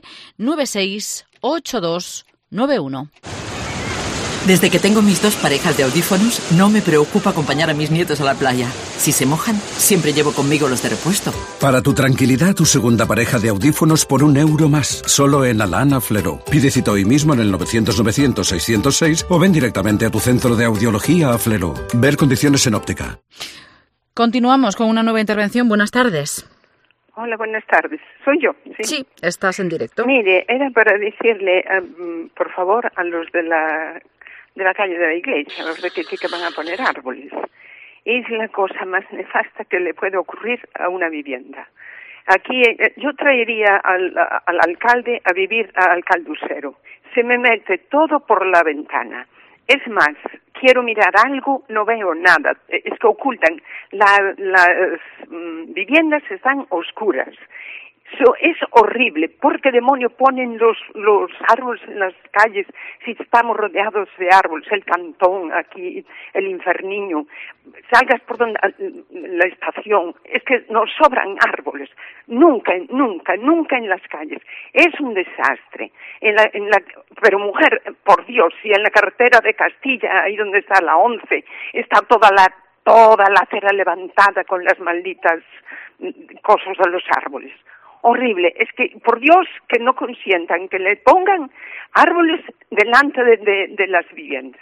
968291. Desde que tengo mis 2 parejas de audífonos, no me preocupa acompañar a mis nietos a la playa. Si se mojan, siempre llevo conmigo los de repuesto. Para tu tranquilidad, tu segunda pareja de audífonos por €1 más, solo en Alana Flero. Pide cita hoy mismo en el 900-900-606 o ven directamente a tu centro de audiología a Flero. Ver condiciones en óptica. Continuamos con una nueva intervención. Buenas tardes. Hola, buenas tardes. ¿Soy yo? Sí, estás en directo. Mire, era para decirle, por favor, a los de la calle de la iglesia, a los de que van a poner árboles. Es la cosa más nefasta que le puede ocurrir a una vivienda. Aquí yo traería al alcalde a vivir al Caldusero. Se me mete todo por la ventana. Es más, quiero mirar algo, no veo nada. Es que ocultan. Las viviendas están oscuras. Es horrible. ¿Por qué demonio ponen los árboles en las calles si estamos rodeados de árboles? El Cantón, aquí, el Inferniño. Salgas por donde la estación. Es que nos sobran árboles. Nunca en las calles. Es un desastre. Pero mujer, por Dios, si en la carretera de Castilla, ahí donde está la 11, está toda la acera levantada con las malditas cosas de los árboles. Horrible. Es que, por Dios, que no consientan que le pongan árboles delante de las viviendas.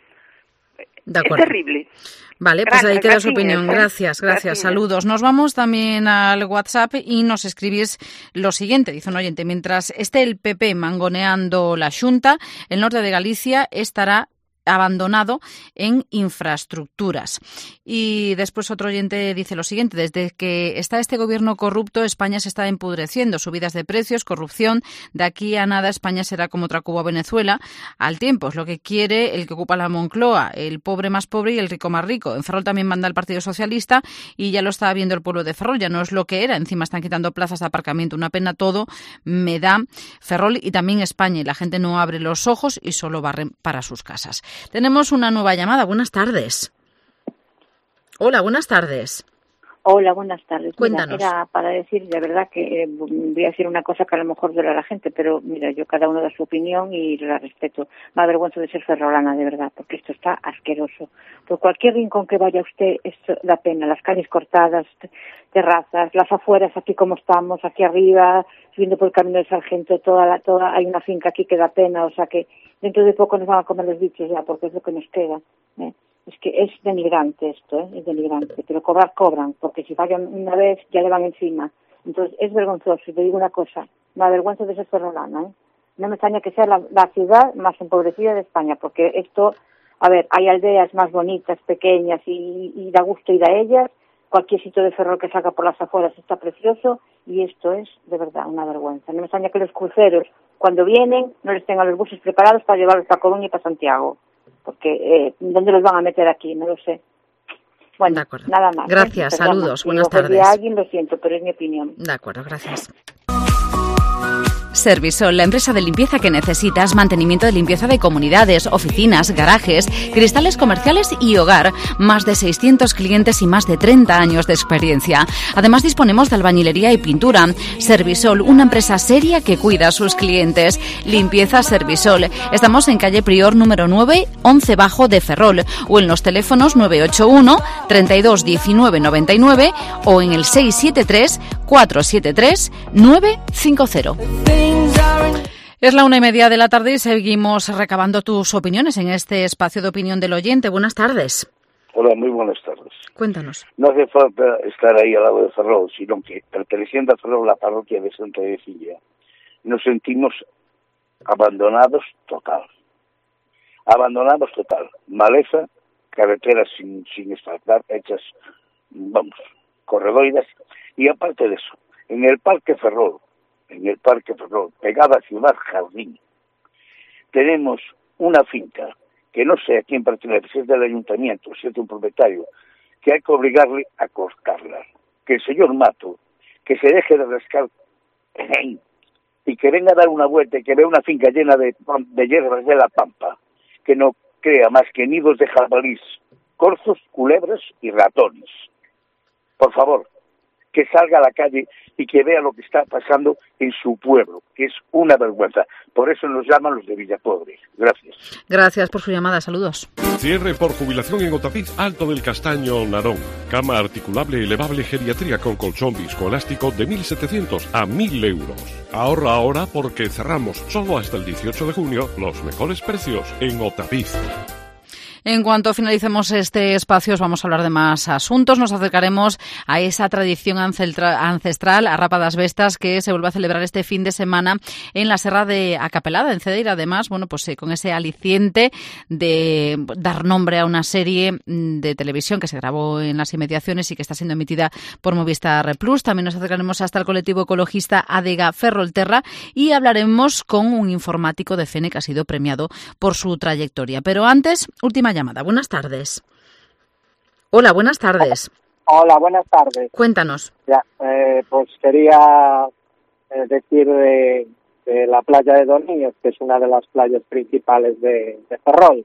De acuerdo. Es terrible. Vale, pues ahí queda su opinión. Gracias. Saludos. Nos vamos también al WhatsApp y nos escribís lo siguiente. Dice un oyente, mientras esté el PP mangoneando la Xunta, el norte de Galicia estará abandonado en infraestructuras. Y después otro oyente dice lo siguiente: desde que está este gobierno corrupto, España se está empudreciendo, subidas de precios, corrupción, de aquí a nada España será como otra Cuba o Venezuela al tiempo, es lo que quiere el que ocupa la Moncloa, el pobre más pobre y el rico más rico. En Ferrol también manda el Partido Socialista y ya lo está viendo el pueblo de Ferrol, ya no es lo que era, encima están quitando plazas de aparcamiento, una pena todo me da Ferrol y también España, y la gente no abre los ojos y solo barren para sus casas. Tenemos una nueva llamada. Buenas tardes. Hola, buenas tardes. Hola, buenas tardes. Cuéntanos. Mira, era para decir, de verdad, que voy a decir una cosa que a lo mejor duele a la gente, pero mira, yo cada uno da su opinión y la respeto. Me da vergüenza de ser ferrolana, de verdad, porque esto está asqueroso. Por cualquier rincón que vaya usted, esto da pena. Las calles cortadas, terrazas, las afueras, aquí como estamos, aquí arriba, subiendo por el Camino del Sargento, toda hay una finca aquí que da pena, o sea que dentro de poco nos van a comer los bichos ya, porque es lo que nos queda, ¿eh? Es que es denigrante esto, es denigrante, pero cobran, porque si fallan una vez ya le van encima. Entonces es vergonzoso, y te digo una cosa, me avergüenza de ser ferrolana, No me extraña que sea la ciudad más empobrecida de España, porque esto, a ver, hay aldeas más bonitas, pequeñas, y da gusto ir a ellas, cualquier sitio de Ferrol que salga por las afueras está precioso, y esto es, de verdad, una vergüenza. No me extraña que los cruceros, cuando vienen, no les tengan los buses preparados para llevarlos a Coruña y para Santiago. Porque ¿dónde los van a meter aquí? No lo sé. Bueno, nada más. Gracias, saludos, buenas tardes. Si a alguien, lo siento, pero es mi opinión. De acuerdo, gracias. Servisol, la empresa de limpieza que necesitas, mantenimiento de limpieza de comunidades, oficinas, garajes, cristales comerciales y hogar. Más de 600 clientes y más de 30 años de experiencia. Además disponemos de albañilería y pintura. Servisol, una empresa seria que cuida a sus clientes. Limpieza Servisol. Estamos en calle Prior número 9, 11 bajo de Ferrol, o en los teléfonos 981 32 19 99 o en el 673 473 950. Es la 1:30 de la tarde y seguimos recabando tus opiniones en este espacio de opinión del oyente. Buenas tardes. Hola, muy buenas tardes. Cuéntanos. No hace falta estar ahí al lado de Ferrol, sino que, perteneciendo a Ferrol, la parroquia de Santa Cecilia, nos sentimos abandonados total. Abandonados total. Maleza, carreteras sin asfaltar, hechas, corredoides, y aparte de eso, en el Parque Ferrol, pegada a Ciudad Jardín, tenemos una finca que no sé a quién pertenece, si es del ayuntamiento, si es de un propietario, que hay que obligarle a cortarla. Que el señor Mato, que se deje de rascar y que venga a dar una vuelta y que vea una finca llena de hierbas de la pampa, que no crea más que nidos de jabalís, corzos, culebras y ratones. Por favor, que salga a la calle y que vea lo que está pasando en su pueblo, que es una vergüenza. Por eso nos llaman los de Villapobre. Gracias. Gracias por su llamada. Saludos. Cierre por jubilación en Otapiz, Alto del Castaño, Narón. Cama articulable elevable geriatría con colchón viscoelástico de 1.700 a 1.000 euros. Ahorra ahora porque cerramos solo hasta el 18 de junio los mejores precios en Otapiz. En cuanto finalicemos este espacio, os vamos a hablar de más asuntos. Nos acercaremos a esa tradición ancestral, a Rapa das Vestas, que se vuelve a celebrar este fin de semana en la Serra de Acapelada, en Cedeira. Además, con ese aliciente de dar nombre a una serie de televisión que se grabó en las inmediaciones y que está siendo emitida por Movistar Plus. También nos acercaremos hasta el colectivo ecologista Adega Ferrolterra y hablaremos con un informático de FENE que ha sido premiado por su trayectoria. Pero antes, última llamada. Buenas tardes. Hola, buenas tardes. Hola, buenas tardes. Cuéntanos. Ya, pues quería decir de la playa de Doníos, que es una de las playas principales de Ferrol,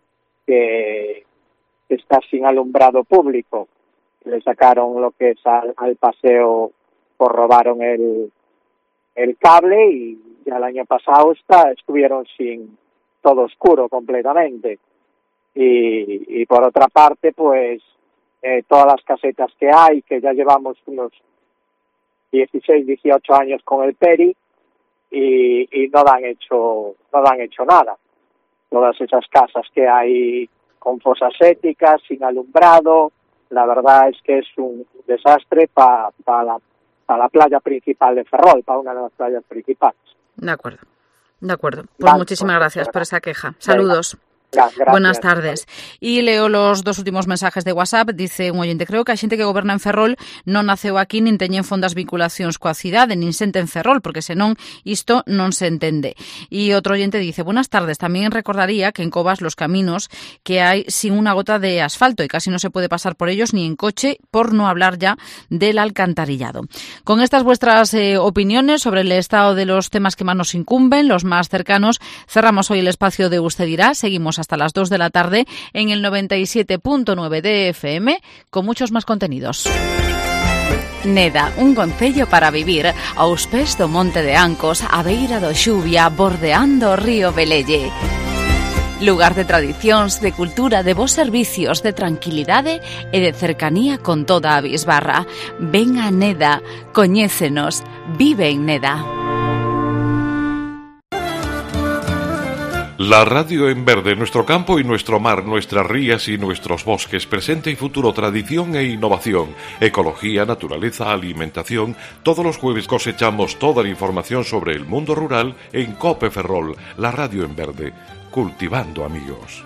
que está sin alumbrado público. Le sacaron lo que es al paseo, por robaron el cable y ya el año pasado estuvieron sin todo oscuro completamente. Y por otra parte, pues todas las casetas que hay, que ya llevamos unos 16, 18 años con el Peri y no dan hecho nada. Todas esas casas que hay con fosas sépticas, sin alumbrado, la verdad es que es un desastre para la playa principal de Ferrol, para una de las playas principales. De acuerdo. Pues muchísimas gracias por esa queja. Saludos. Gracias. Buenas tardes. Y leo los dos últimos mensajes de WhatsApp. Dice un oyente: creo que a xente que goberna en Ferrol non naceu aquí nin teñen fondas vinculacións coa cidade, nin sente en Ferrol, porque senón isto non se entende. Y otro oyente dice: buenas tardes, también recordaría que en Covas los caminos que hay sin una gota de asfalto y casi no se puede pasar por ellos ni en coche, por no hablar ya del alcantarillado. Con estas vuestras opiniones sobre el estado de los temas que más nos incumben, los más cercanos, cerramos hoy el espacio de Usted dirá. Seguimos hasta las 2 de la tarde en el 97.9 de FM con muchos más contenidos. Neda, un concello para vivir aos pés do Monte de Ancos, á beira do Xuvia, bordeando o río Velelle. Lugar de tradicións, de cultura, de bons servicios, de tranquilidade e de cercanía con toda a bisbarra. Ven a Neda, coñécenos, vive en Neda. La radio en verde, nuestro campo y nuestro mar, nuestras rías y nuestros bosques, presente y futuro, tradición e innovación, ecología, naturaleza, alimentación. Todos los jueves cosechamos toda la información sobre el mundo rural en COPE Ferrol, la radio en verde, cultivando amigos.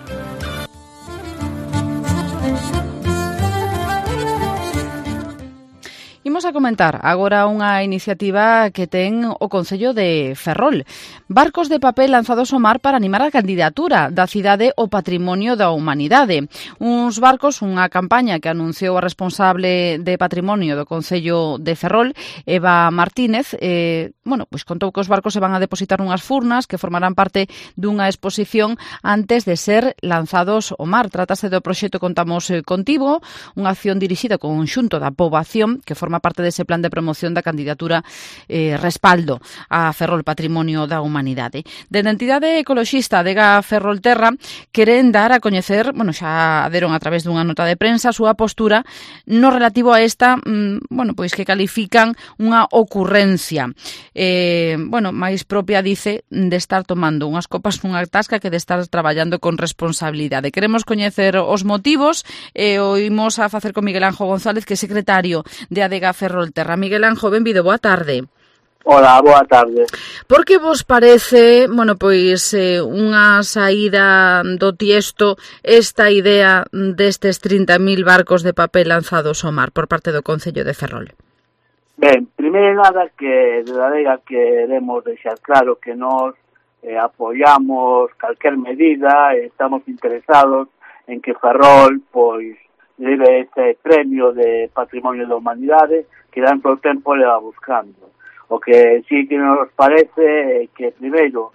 Imos a comentar agora unha iniciativa que ten o Concello de Ferrol. Barcos de papel lanzados ao mar para animar a candidatura da cidade ao Patrimonio da Humanidade. Uns barcos, unha campaña que anunciou a responsable de Patrimonio do Concello de Ferrol, Eva Martínez, pois contou que os barcos se van a depositar unhas furnas que formarán parte dunha exposición antes de ser lanzados ao mar. Trátase do proxecto Contamos Contigo, unha acción dirixida ao conxunto da poboación que forma parte dese plan de promoción da candidatura respaldo a Ferrol Patrimonio da Humanidade. Dende a entidade ecoloxista Adega Ferrolterra queren dar a coñecer, xa deron a través dunha nota de prensa a súa postura no relativo a esta, pois que califican unha ocurrencia. Máis propia, dice, de estar tomando unhas copas nunha tasca que de estar traballando con responsabilidade. Queremos coñecer os motivos e o imos a facer con Miguel Anjo González, que é secretario de Adega Ferrolterra. Miguel Anjo, benvido, boa tarde. Hola, boa tarde. Por que vos parece, unha saída do tiesto esta idea destes 30.000 barcos de papel lanzados ao mar por parte do Concello de Ferrol? Ben, primeiro nada que de Adega queremos deixar claro que nos apoiamos calquer medida, estamos interesados en que Ferrol, pois, debe este premio de Patrimonio da Humanidade que dentro do tempo le va buscando. O que sí que nos parece que primeiro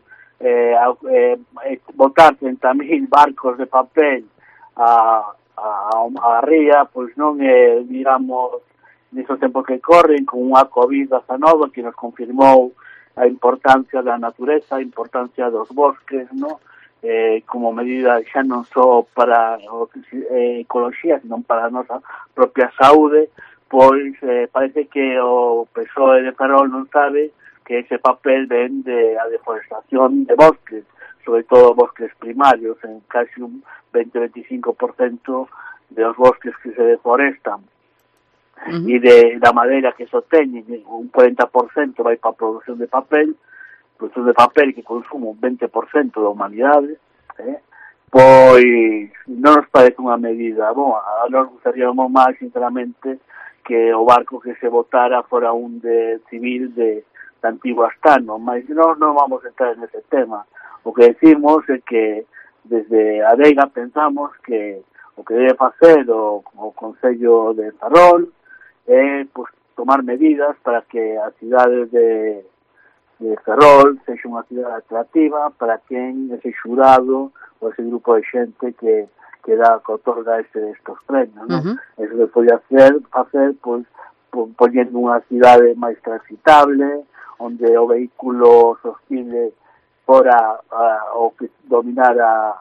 botar 30.000 barcos de papel a ría, pois non é, digamos, nese tempo que corren con unha COVID-19 que nos confirmou a importancia da natureza, a importancia dos bosques, non? Como medida xa non só para a ecoloxía, sino para a nosa propia saúde, pois parece que o PSOE de Ferrol non sabe que ese papel ven de a deforestación de bosques, sobre todo bosques primarios, en casi un 20-25% de os bosques que se deforestan. E da madeira que se obteñen, un 40% vai para a produción de papel que consume un 20% da humanidade, pois non nos parece unha medida boa. A nos gustaríamos máis, sinceramente, que o barco que se botara fora un de civil de antigo Astano, mas non vamos a entrar nese tema. O que decimos é que desde Adega pensamos que o que debe facer o Concello de Ferrol é tomar medidas para que a cidade de Ferrol sexa unha cidade atractiva para quen ese xurado ou ese grupo de xente que otorga estes premios, non? Eso que pode facer pois, poñendo unha cidade máis transitable, onde o vehículo sostile fora o que dominara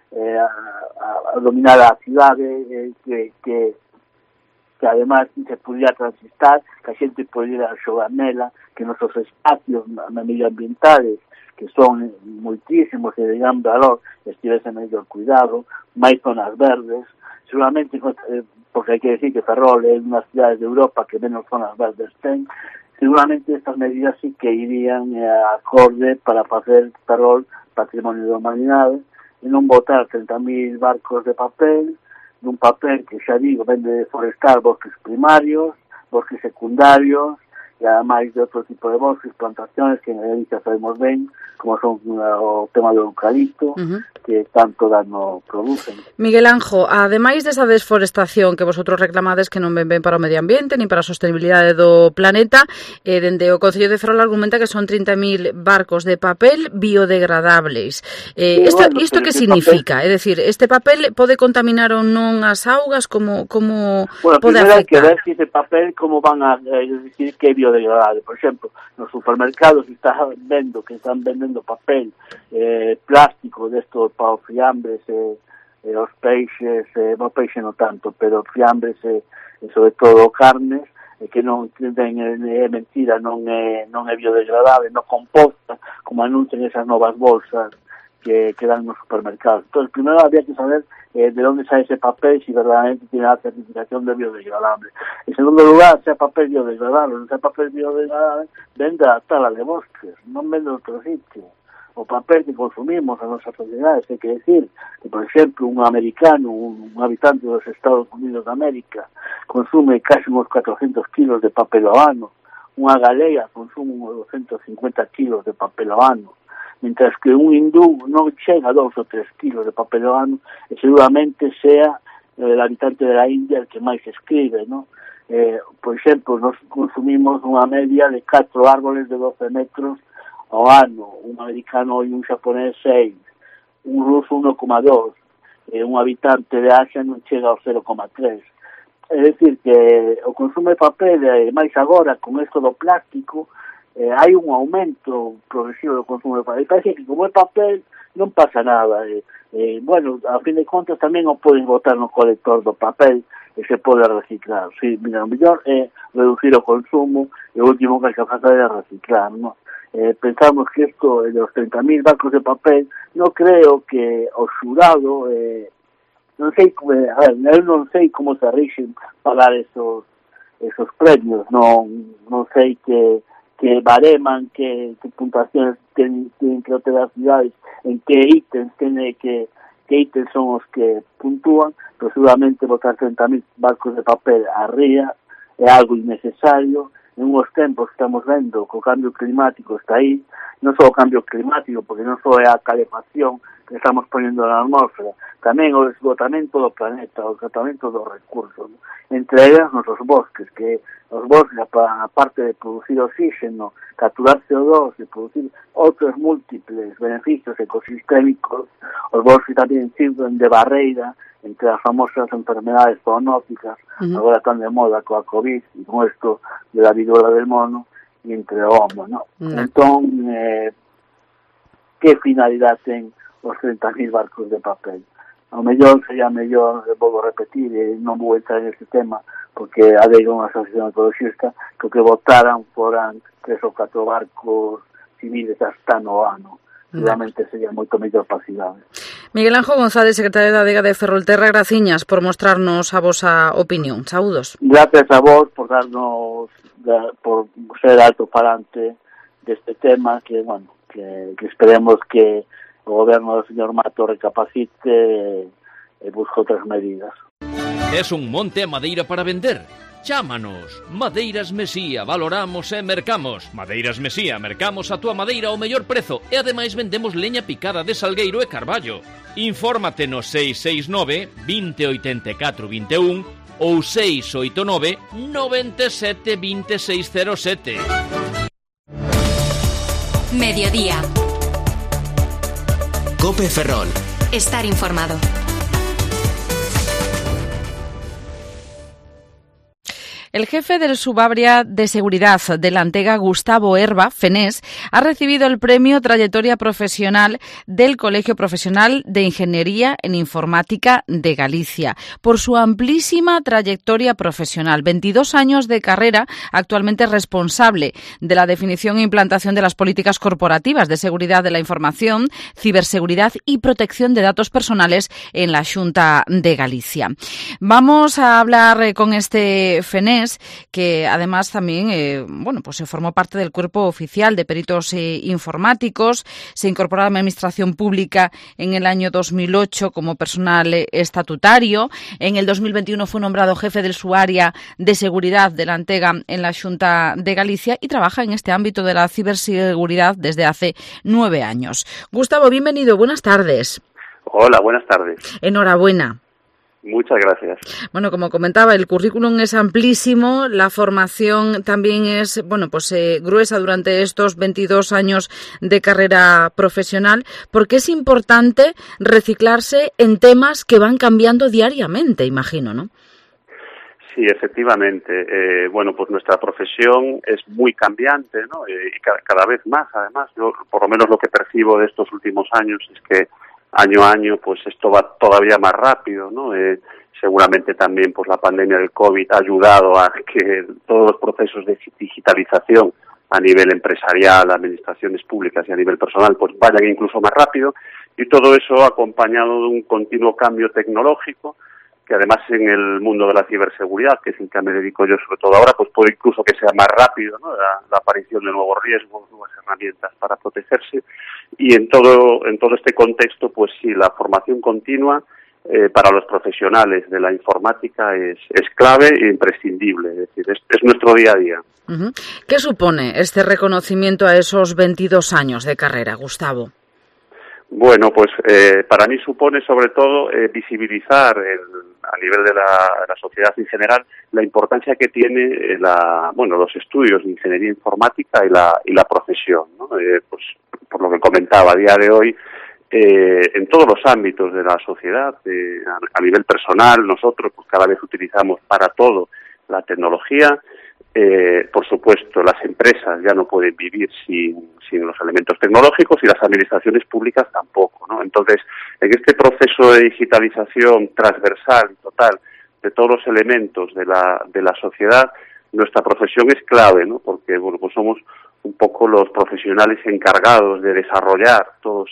a cidade, que además se pudiera transitar, que a xente pudiera xogar nela, que nosos espacios medioambientales, que son moitísimos e de gran valor, estivesen mellor cuidado, máis zonas verdes, seguramente, porque hai que decir que Ferrol é unha cidade de Europa que menos zonas verdes ten, seguramente estas medidas sí que irían acorde para facer Ferrol Patrimonio da Humanidade e non botar 30.000 barcos de papel, dun papel que, xa digo, ven de deforestar bosques primarios, bosques secundarios, e ademais de outro tipo de bosques, plantaciones que en Galicia sabemos ben, como son o tema do eucalipto, que que tanto dano producen. Miguel Anjo, ademais desa desforestación que vosotros reclamades que non ven ben para o medio ambiente nin para a sostenibilidade do planeta, dende o Concello de Ferrol argumenta que son 30.000 barcos de papel biodegradables. Isto que significa? É dicir, este papel pode contaminar ou non as augas? Como pode afectar? Hai que ver se ese papel como van a decir que é biodegradable. Por exemplo, nos supermercados están vendendo papel plástico destos para os fiambres os peixes, no peixe non tanto, pero fiambres e sobre todo carnes, que non é mentira, non é biodegradable, non composta, como anuncian esas novas bolsas que dan nos supermercados. Entonces, primero habría que saber de dónde sale ese papel, si verdaderamente tiene la certificación de biodegradable. En segundo lugar, sea papel biodegradable, no sea papel biodegradable, vende a tala de bosques, non vende a outro sitio. O papel que consumimos a nosa sociedade, hai que decir que, por exemplo, un americano, un habitante dos Estados Unidos de América, consume casi uns 400 kilos de papel ao ano, unha galega consume uns 250 kilos de papel ao ano, mientras que un hindú non chega a 2 ou 3 kilos de papel ao ano, e seguramente sea el habitante de la India el que máis escribe, ¿no? Por exemplo, nos consumimos unha media de 4 árboles de 12 metros ao ano, un americano e un xaponés 6, un ruso 1,2, un habitante de Asia non chega ao 0,3. É dicir que o consumo de papel, máis agora con isto do plástico, hai un aumento progresivo do consumo de papel. E parece que como é papel non pasa nada. Bueno, a fin de contas tamén o podes botar no colector do papel e se pode reciclar. Sí, mira, o mellor é reducir o consumo e o último que hai que facer é reciclar, non? Pensamos que isto de los 30.000 barcos de papel, non creo que o xurado non sei, eu non sei como se rixen pagar esos premios, non sei que bareman, que puntuacións ten que outras cidades, en que ítems que ítems son os que puntúan, pero seguramente botar 30.000 barcos de papel a ría é algo innecesario. En uns tempos que estamos vendo que o cambio climático está aí, non só o cambio climático, porque non só é a calefacción que estamos ponendo na atmósfera, tamén o esgotamento do planeta, o esgotamento dos recursos, entre elas nosos bosques, que os bosques, aparte de producir oxígeno, capturar CO2 e producir outros múltiples beneficios ecosistémicos, os bosques tamén sirven de barreira entre as famosas enfermedades zoonóticas, agora están de moda coa COVID e con isto de la viruela del mono e entre o homo, ¿no? Entón, que finalidade ten os 30.000 barcos de papel? Ao mellor sería mellor, vou repetir, non vou entrar neste tema, porque adego unha asociación ecologista que o que votaran foran 3 ou 4 barcos civiles hasta no ano. Seguramente sería moito mellor para a cidade. Miguel Anjo González, secretario da adega de Ferrolterra, graciñas por mostrarnos a vosa opinión. Saúdos. Gracias a vos por darnos, por ser altoparante deste tema, que, bueno, que esperemos que o goberno do señor Mato recapacite e busque outras medidas. Es un monte a madeira para vender? Chámanos. Madeiras Mesía, valoramos e mercamos. Madeiras Mesía, mercamos a túa madeira ao mellor prezo e ademais vendemos leña picada de salgueiro e carballo. Infórmate no 669 20 84 21 ou 689 97 2607. Mediodía. COPE Ferrol. Estar informado. El jefe del Subárea de Seguridad de la Antega, Gustavo Herba, FENES, ha recibido el premio Trayectoria Profesional del Colegio Profesional de Ingeniería en Informática de Galicia por su amplísima trayectoria profesional. 22 años de carrera, actualmente responsable de la definición e implantación de las políticas corporativas de seguridad de la información, ciberseguridad y protección de datos personales en la Xunta de Galicia. Vamos a hablar con este FENES, que además también se formó parte del cuerpo oficial de peritos informáticos, se incorporó a la administración pública en el año 2008 como personal estatutario, en el 2021 fue nombrado jefe del Subárea de Seguridad de la Antega en la Xunta de Galicia y trabaja en este ámbito de la ciberseguridad desde hace 9 años. Gustavo, bienvenido, buenas tardes. Hola, buenas tardes. Enhorabuena. Muchas gracias. Bueno, como comentaba, el currículum es amplísimo, la formación también es, gruesa durante estos 22 años de carrera profesional, porque es importante reciclarse en temas que van cambiando diariamente, imagino, ¿no? Sí, efectivamente. Pues nuestra profesión es muy cambiante, ¿no? Y cada vez más, además. Yo, por lo menos lo que percibo de estos últimos años es que año a año, pues esto va todavía más rápido, ¿no? Seguramente también, pues la pandemia del COVID ha ayudado a que todos los procesos de digitalización a nivel empresarial, administraciones públicas y a nivel personal, pues vayan incluso más rápido, y todo eso acompañado de un continuo cambio tecnológico, que además en el mundo de la ciberseguridad, que es el que me dedico yo sobre todo ahora, pues puede incluso que sea más rápido, ¿no? La aparición de nuevos riesgos, nuevas herramientas para protegerse, y en todo este contexto, pues sí, la formación continua para los profesionales de la informática es clave e imprescindible, es decir, es nuestro día a día. Uh-huh. ¿Qué supone este reconocimiento a esos 22 años de carrera, Gustavo? Bueno, pues para mí supone sobre todo visibilizar a nivel de la sociedad en general la importancia que tiene los estudios de ingeniería informática y la profesión, ¿no? Pues por lo que comentaba, a día de hoy en todos los ámbitos de la sociedad, a nivel personal, nosotros pues cada vez utilizamos para todo la tecnología. Por supuesto, las empresas ya no pueden vivir sin los elementos tecnológicos y las administraciones públicas tampoco, ¿no? Entonces, en este proceso de digitalización transversal y total de todos los elementos de la sociedad, nuestra profesión es clave, ¿no? Porque pues somos un poco los profesionales encargados de desarrollar todos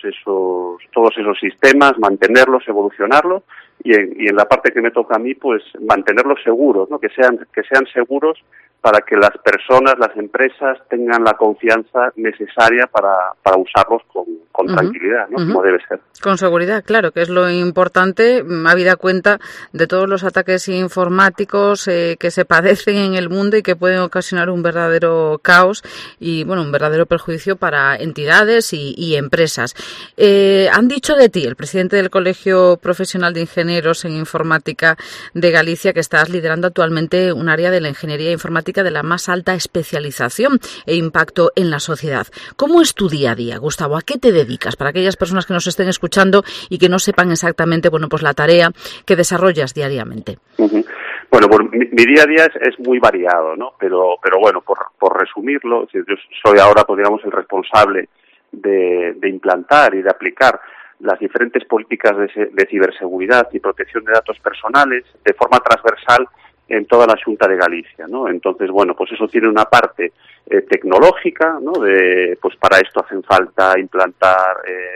esos sistemas, mantenerlos, evolucionarlos y en la parte que me toca a mí, pues mantenerlos seguros, ¿no? Que sean seguros para que las personas, las empresas tengan la confianza necesaria para usarlos con tranquilidad, ¿no? Como debe ser. Con seguridad, claro, que es lo importante, habida cuenta de todos los ataques informáticos que se padecen en el mundo y que pueden ocasionar un verdadero caos y, un verdadero perjuicio para entidades y empresas. Han dicho de ti, el presidente del Colegio Profesional de Ingenieros en Informática de Galicia, que estás liderando actualmente un área de la ingeniería informática de la más alta especialización e impacto en la sociedad. ¿Cómo es tu día a día, Gustavo? ¿A qué te dedicas? Para aquellas personas que nos estén escuchando y que no sepan exactamente, pues la tarea que desarrollas diariamente. Uh-huh. Bueno, pues mi día a día es muy variado, ¿no? Pero bueno, por resumirlo, yo soy ahora, pues digamos, el responsable de implantar y de aplicar las diferentes políticas de ciberseguridad y protección de datos personales de forma transversal en toda la Xunta de Galicia, ¿no? Entonces, pues eso tiene una parte tecnológica, ¿no? Pues para esto hacen falta implantar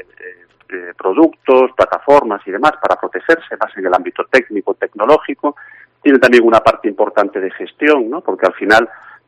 productos, plataformas y demás para protegerse más en el ámbito técnico, tecnológico. Tiene también una parte importante de gestión, ¿no? Porque al final,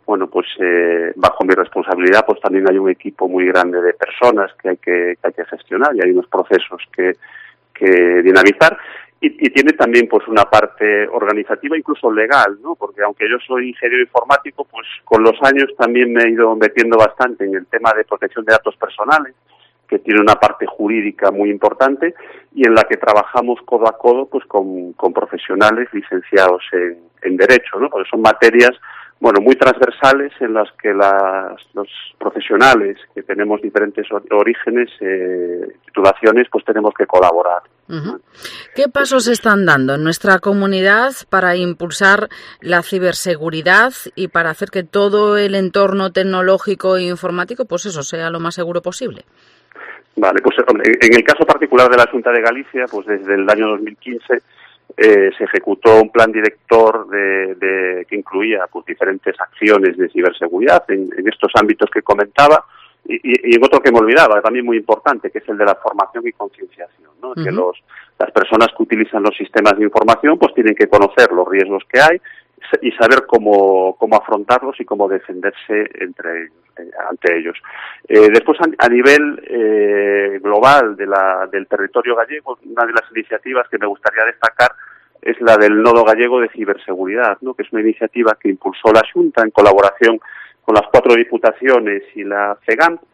bajo mi responsabilidad, pues también hay un equipo muy grande de personas que hay que gestionar y hay unos procesos que dinamizar. Y tiene también pues una parte organizativa, incluso legal, ¿no? Porque aunque yo soy ingeniero informático, pues con los años también me he ido metiendo bastante en el tema de protección de datos personales, que tiene una parte jurídica muy importante y en la que trabajamos codo a codo pues con profesionales licenciados en Derecho, ¿no? Porque son materias muy transversales en las que los profesionales que tenemos diferentes orígenes, titulaciones, pues tenemos que colaborar. Uh-huh. ¿Qué pasos están dando en nuestra comunidad para impulsar la ciberseguridad y para hacer que todo el entorno tecnológico e informático, pues eso, sea lo más seguro posible? Vale, pues en el caso particular de la Xunta de Galicia, pues desde el año 2015 se ejecutó un plan director que incluía pues diferentes acciones de ciberseguridad en estos ámbitos que comentaba y en otro que me olvidaba, también muy importante, que es el de la formación y concienciación, ¿no? Uh-huh. Que las personas que utilizan los sistemas de información pues tienen que conocer los riesgos que hay y saber cómo afrontarlos y cómo defenderse ante ellos. Después, a nivel global del territorio gallego, una de las iniciativas que me gustaría destacar es la del Nodo Gallego de Ciberseguridad, ¿no? Que es una iniciativa que impulsó la Xunta en colaboración con las 4 diputaciones y la CEGAM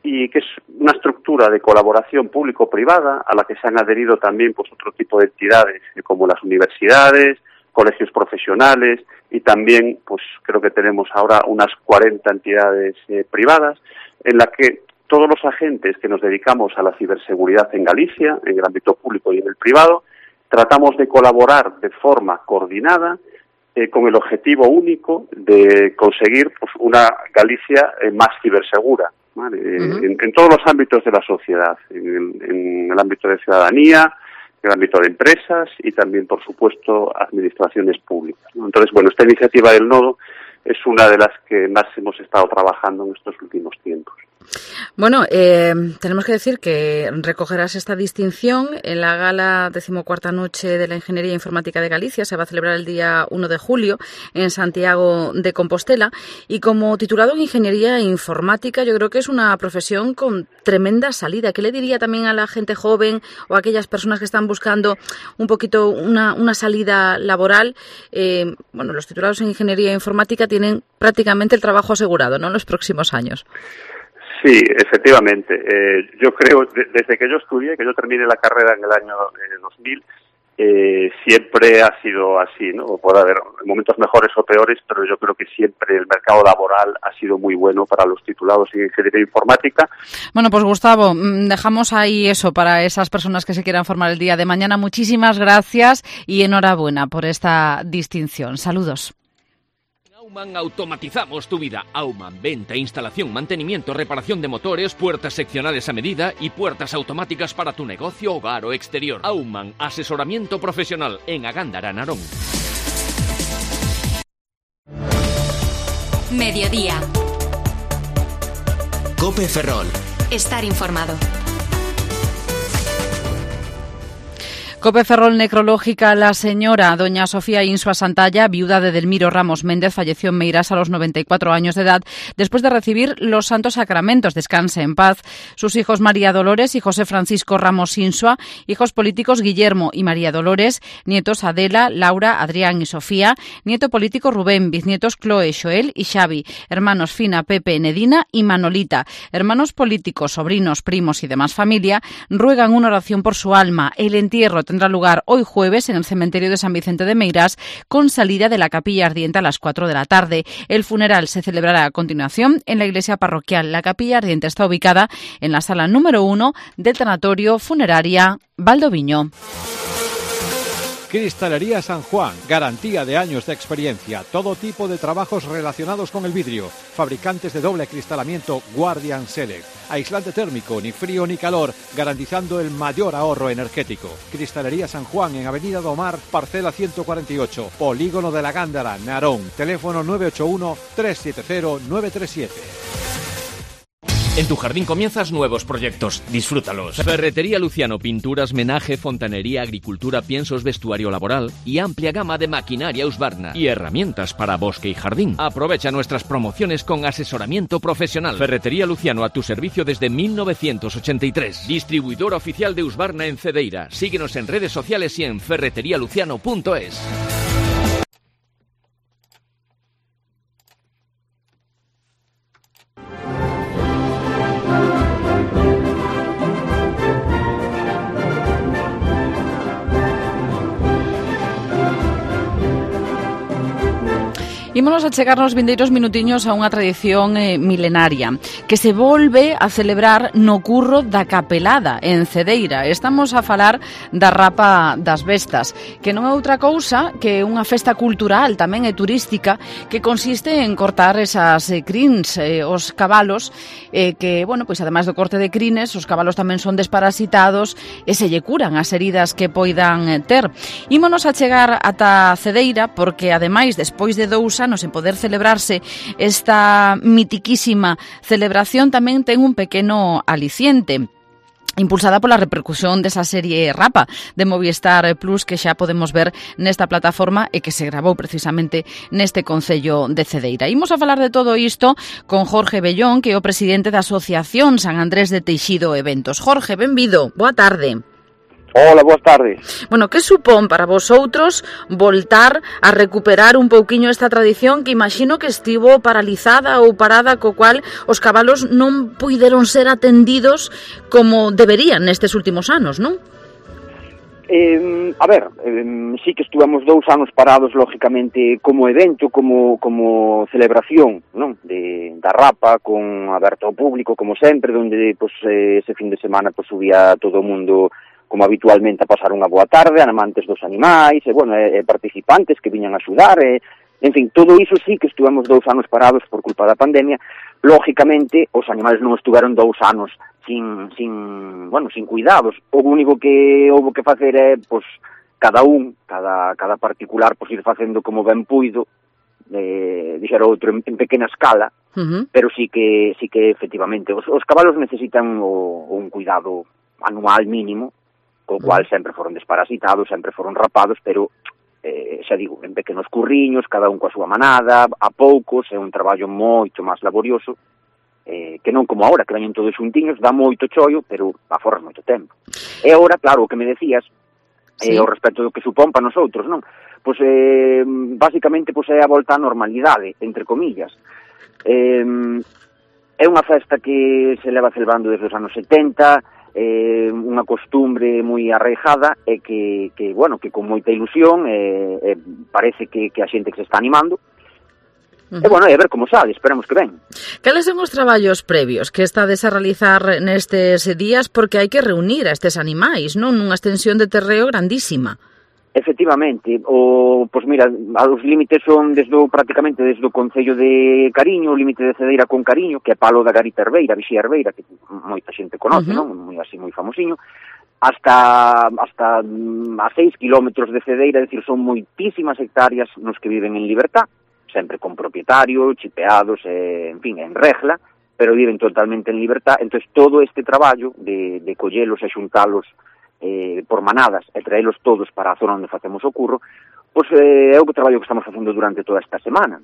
y que es una estructura de colaboración público-privada a la que se han adherido también pues otro tipo de entidades como las universidades, colegios profesionales y también pues creo que tenemos ahora unas 40 entidades privadas en la que todos los agentes que nos dedicamos a la ciberseguridad en Galicia, en el ámbito público y en el privado, tratamos de colaborar de forma coordinada con el objetivo único de conseguir pues, una Galicia más cibersegura, ¿vale? En todos los ámbitos de la sociedad, en el ámbito de ciudadanía, en el ámbito de empresas y también, por supuesto, administraciones públicas, ¿no? Entonces, bueno, esta iniciativa del Nodo es una de las que más hemos estado trabajando en estos últimos tiempos. Bueno, tenemos que decir que recogerás esta distinción en la gala 14ª Noche de la Ingeniería Informática de Galicia. Se va a celebrar el día 1 de julio en Santiago de Compostela. Y como titulado en Ingeniería Informática, yo creo que es una profesión con tremenda salida. ¿Qué le diría también a la gente joven o a aquellas personas que están buscando un poquito una salida laboral? Bueno, los titulados en Ingeniería Informática tienen prácticamente el trabajo asegurado, ¿no?, en los próximos años. Sí, efectivamente. Yo creo, desde que yo estudié, que yo terminé la carrera en el año 2000, siempre ha sido así, ¿no? Puede haber momentos mejores o peores, pero yo creo que siempre el mercado laboral ha sido muy bueno para los titulados en ingeniería informática. Bueno, pues Gustavo, dejamos ahí eso para esas personas que se quieran formar el día de mañana. Muchísimas gracias y enhorabuena por esta distinción. Saludos. Aumann automatizamos tu vida. Aumann, venta, instalación, mantenimiento, reparación de motores, puertas seccionales a medida y puertas automáticas para tu negocio, hogar o exterior. Aumann, asesoramiento profesional en Agándara, Narón. Mediodía. COPE Ferrol. Estar informado. COPE Ferrol necrológica. La señora doña Sofía Insua Santalla, viuda de Delmiro Ramos Méndez, falleció en Meirás a los 94 años de edad después de recibir los santos sacramentos. Descanse en paz. Sus hijos María Dolores y José Francisco Ramos Insua, hijos políticos Guillermo y María Dolores, nietos Adela, Laura, Adrián y Sofía, nieto político Rubén, bisnietos Chloe, Joel y Xavi, hermanos Fina, Pepe, Nedina y Manolita, hermanos políticos, sobrinos, primos y demás familia, ruegan una oración por su alma. El entierro tendrá lugar hoy jueves en el cementerio de San Vicente de Meirás, con salida de la capilla ardiente a las 4 de la tarde. El funeral se celebrará a continuación en la iglesia parroquial. La capilla ardiente está ubicada en la sala número 1 del tanatorio funeraria Valdoviño. Cristalería San Juan, garantía de años de experiencia, todo tipo de trabajos relacionados con el vidrio, fabricantes de doble acristalamiento Guardian Select, aislante térmico, ni frío ni calor, garantizando el mayor ahorro energético. Cristalería San Juan en Avenida Domar, parcela 148, Polígono de la Gándara, Narón, teléfono 981-370-937. En tu jardín comienzas nuevos proyectos. Disfrútalos. Ferretería Luciano, pinturas, menaje, fontanería, agricultura, piensos, vestuario laboral y amplia gama de maquinaria Husqvarna y herramientas para bosque y jardín. Aprovecha nuestras promociones con asesoramiento profesional. Ferretería Luciano, a tu servicio desde 1983. Distribuidor oficial de Husqvarna en Cedeira. Síguenos en redes sociales y en ferreterialuciano.es. Ímonos a chegar nos vindeiros minutiños a unha tradición milenaria que se volve a celebrar no curro da Capelada en Cedeira. Estamos a falar da Rapa das Bestas, que non é outra cousa que unha festa cultural tamén e turística que consiste en cortar esas crins, os cabalos, que, bueno, pois ademais do corte de crines, os cabalos tamén son desparasitados e se lle curan as heridas que poidan ter. Ímonos a chegar ata Cedeira porque ademais, despois de 2 anos en poder celebrarse esta mitiquísima celebración, tamén ten un pequeno aliciente, impulsada pola repercusión desa serie Rapa de Movistar Plus que xa podemos ver nesta plataforma e que se gravou precisamente neste concello de Cedeira. Imos a falar de todo isto con Jorge Bellón, que é o presidente da Asociación San Andrés de Teixido Eventos. Jorge, benvido, boa tarde. Hola, boas tardes. Bueno, que supón para vosotros voltar a recuperar un pouquiño esta tradición que imagino que estivo paralizada ou parada, co cual os cabalos non puideron ser atendidos como deberían nestes últimos anos, non? Sí que estuvemos 2 anos parados, lógicamente, como evento, como celebración, non? Da Rapa, con aberto ao público, como sempre, onde pues, ese fin de semana pues, subía todo o mundo como habitualmente a pasar unha boa tarde, amantes dos animais, participantes que viñan a axudar, en fin, todo iso sí que estuvemos 2 anos parados por culpa da pandemia. Lógicamente, os animais non estuveron 2 anos sin cuidados. O único que houve que facer é, pois, cada particular, pois, ir facendo como ben puido, dixera outro, en pequena escala, pero sí que efectivamente, os cabalos necesitan un cuidado anual mínimo, co cual sempre foron desparasitados, sempre foron rapados, pero, xa digo, en pequenos curriños, cada un coa súa manada, a poucos, é un traballo moito máis laborioso, que non como agora, que veñen todos xuntiños, dá moito chollo, pero aforras moito tempo. E agora, claro, o que me decías, ao respecto do que supón para nosotros, non? Pois, basicamente, pois é a volta á normalidade, entre comillas. É unha festa que se leva celebrando desde os anos 70, unha costumbre moi arraigada e que con moita ilusión, parece que a xente que se está animando. E, a ver como sale, esperamos que ben. Cales son os traballos previos que estades a realizar nestes días, porque hai que reunir a estes animais, non? Nunha extensión de terreo grandísima. Efectivamente, pois mira, os límites son prácticamente desde o Concello de Cariño, o límite de Cedeira con Cariño, que é Palo da Garita Herbeira, Vixía Herbeira, que moita xente conoce, non? Moi famosiño, hasta a 6 kilómetros de Cedeira, é dicir, son moitísimas hectáreas nos que viven en libertad, sempre con propietario, chipeados, en fin, en regla, pero viven totalmente en libertad. Entón, todo este traballo de collelos e xuntalos por manadas e traelos todos para a zona onde facemos o curro, pois é o traballo que estamos facendo durante toda esta semana.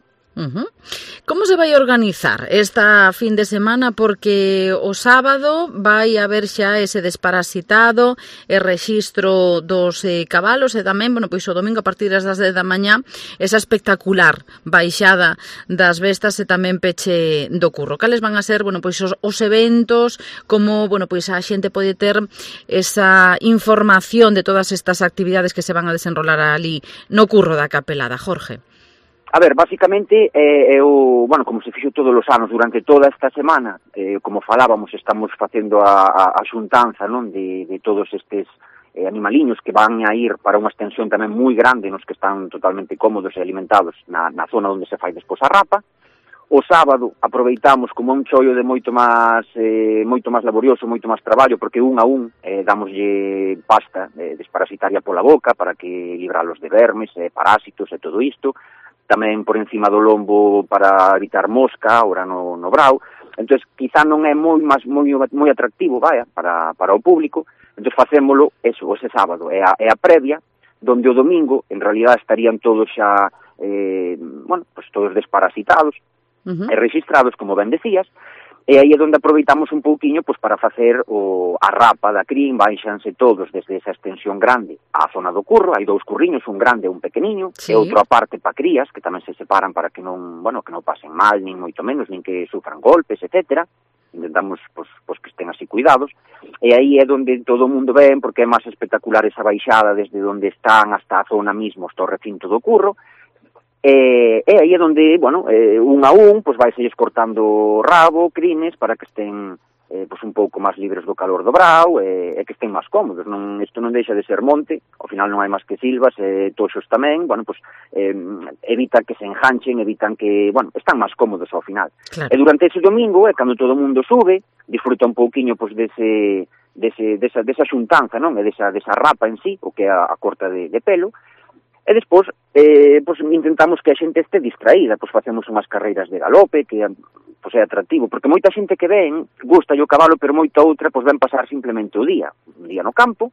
Como se vai organizar esta fin de semana? Porque o sábado vai haber xa ese desparasitado e rexistro dos cabalos, e tamén, pois o domingo a partir das 10 da mañá, esa espectacular baixada das bestas e tamén peche do curro. Cales van a ser, pois os eventos, como, pois a xente pode ter esa información de todas estas actividades que se van a desenrolar ali no curro da Capelada, Jorge? A ver, basicamente, como se fixo todos os anos durante toda esta semana, como falábamos, estamos facendo a xuntanza, non, de todos estes animaliños que van a ir para unha extensión tamén moi grande, nos que están totalmente cómodos e alimentados na zona onde se fai despois a rapa. O sábado aproveitamos como un chollo de moito máis laborioso, moito máis traballo, porque un a un damoslle pasta desparasitaria pola boca para que libralos de vermes, parásitos e todo isto. Tamén por encima do lombo para evitar mosca, ahora no brao. Entón, quizá non é moi atractivo, para o público. Entón, facémolo ese sábado. É a previa, donde o domingo, en realidad, estarían todos xa, todos desparasitados e registrados, como ben decías, e aí é onde aproveitamos un pouquiño para facer a rapa da crin. Baixanse todos desde esa extensión grande á zona do curro, hai 2 curriños, un grande e un pequeniño, e outro aparte para crías, que tamén se separan para que non pasen mal, nin moito menos, nin que sufran golpes, etcétera. Intentamos que estén así cuidados, e aí é onde todo o mundo ven, porque é máis espectacular esa baixada desde onde están hasta a zona mismo, hasta o recinto do curro. E aí é onde, un a un, vaiselles cortando rabo, crines, para que estén un pouco máis libres do calor do brao e que estén máis cómodos. Isto non deixa de ser monte, ao final non hai máis que silvas e toxos tamén, evita que se enganchen, evitan que, están máis cómodos ao final. Claro. E durante ese domingo, cando todo o mundo sube, disfruta un pouquiño desa xuntanza, non? E desa rapa en sí, o que é a corta de pelo. E despois, intentamos que a xente este distraída, facemos unhas carreiras de galope, que é atractivo, porque moita xente que ven, gusta o cabalo, pero moita outra ven pasar simplemente o día no campo,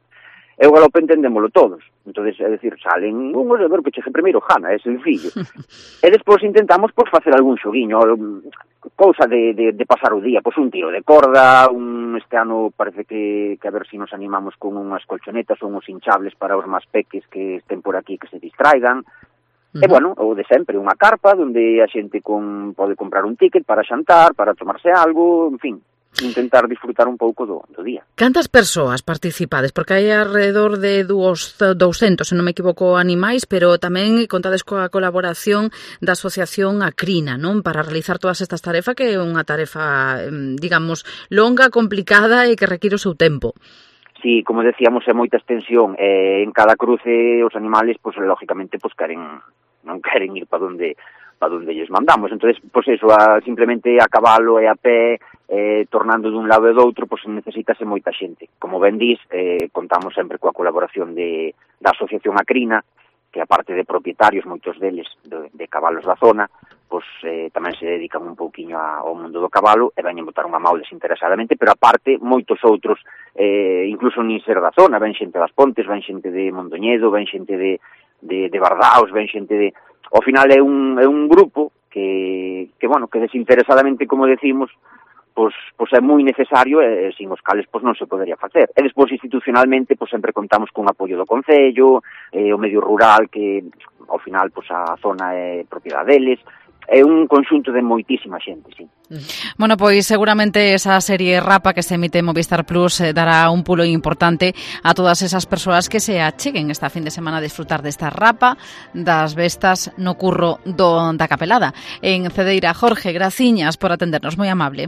E o galope entendémolo todos. Entonces, é dicir, salen unhos e ver que chegue primeiro gana, é sencillo. E despois intentamos pois facer algún xoguiño, cousa de pasar o día, pois un tiro de corda, este ano parece que a ver se nos animamos con unhas colchonetas ou uns hinchables para os máis peques que estén por aquí que se distraigan. E, bueno, o de sempre, unha carpa onde a xente pode comprar un ticket para xantar, para tomarse algo, en fin, intentar disfrutar un pouco do día. Cantas persoas participades? Porque hai alrededor de 200, se non me equivoco, animais, pero tamén contades coa colaboración da Asociación Acrina, non? Para realizar todas estas tarefas, que é unha tarefa, digamos, longa, complicada e que require o seu tempo. Sí, como decíamos, é moita extensión. En cada cruce os animales, pois, lógicamente, pois, non queren ir para onde lles mandamos. Entonces, pois eso, simplemente a cabalo e a pé, tornando dun lado e do outro, pois necesitase moita xente. Como ben dís, contamos sempre coa colaboración da Asociación Acrina, que aparte de propietarios, moitos deles de cabalos da zona, pois tamén se dedican un pouquiño ao mundo do cabalo e veñen botar unha mão desinteresadamente, pero aparte moitos outros, incluso nin ser da zona, ven xente das Pontes, ven xente de Mondoñedo, ven xente de Bardaos, ven xente de... Ao final é un grupo que desinteresadamente, como decimos, pois é moi necesario e sin os cales pois non se podería facer. E despois institucionalmente pois sempre contamos con apoio do Concello, o medio rural que ao final pois a zona é propiedade deles. É un conxunto de moitísima xente, sí. Bueno, pois seguramente esa serie Rapa que se emite en Movistar Plus dará un pulo importante a todas esas persoas que se acheguen esta fin de semana a disfrutar desta Rapa das bestas no curro da Capelada. En Cedeira, Jorge, graciñas por atendernos, moi amable.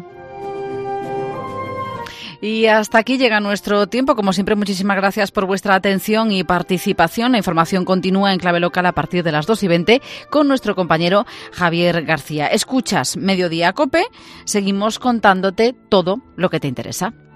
Y hasta aquí llega nuestro tiempo. Como siempre, muchísimas gracias por vuestra atención y participación. La información continúa en Clave Local a partir de las 2:20 con nuestro compañero Javier García. Escuchas Mediodía COPE. Seguimos contándote todo lo que te interesa.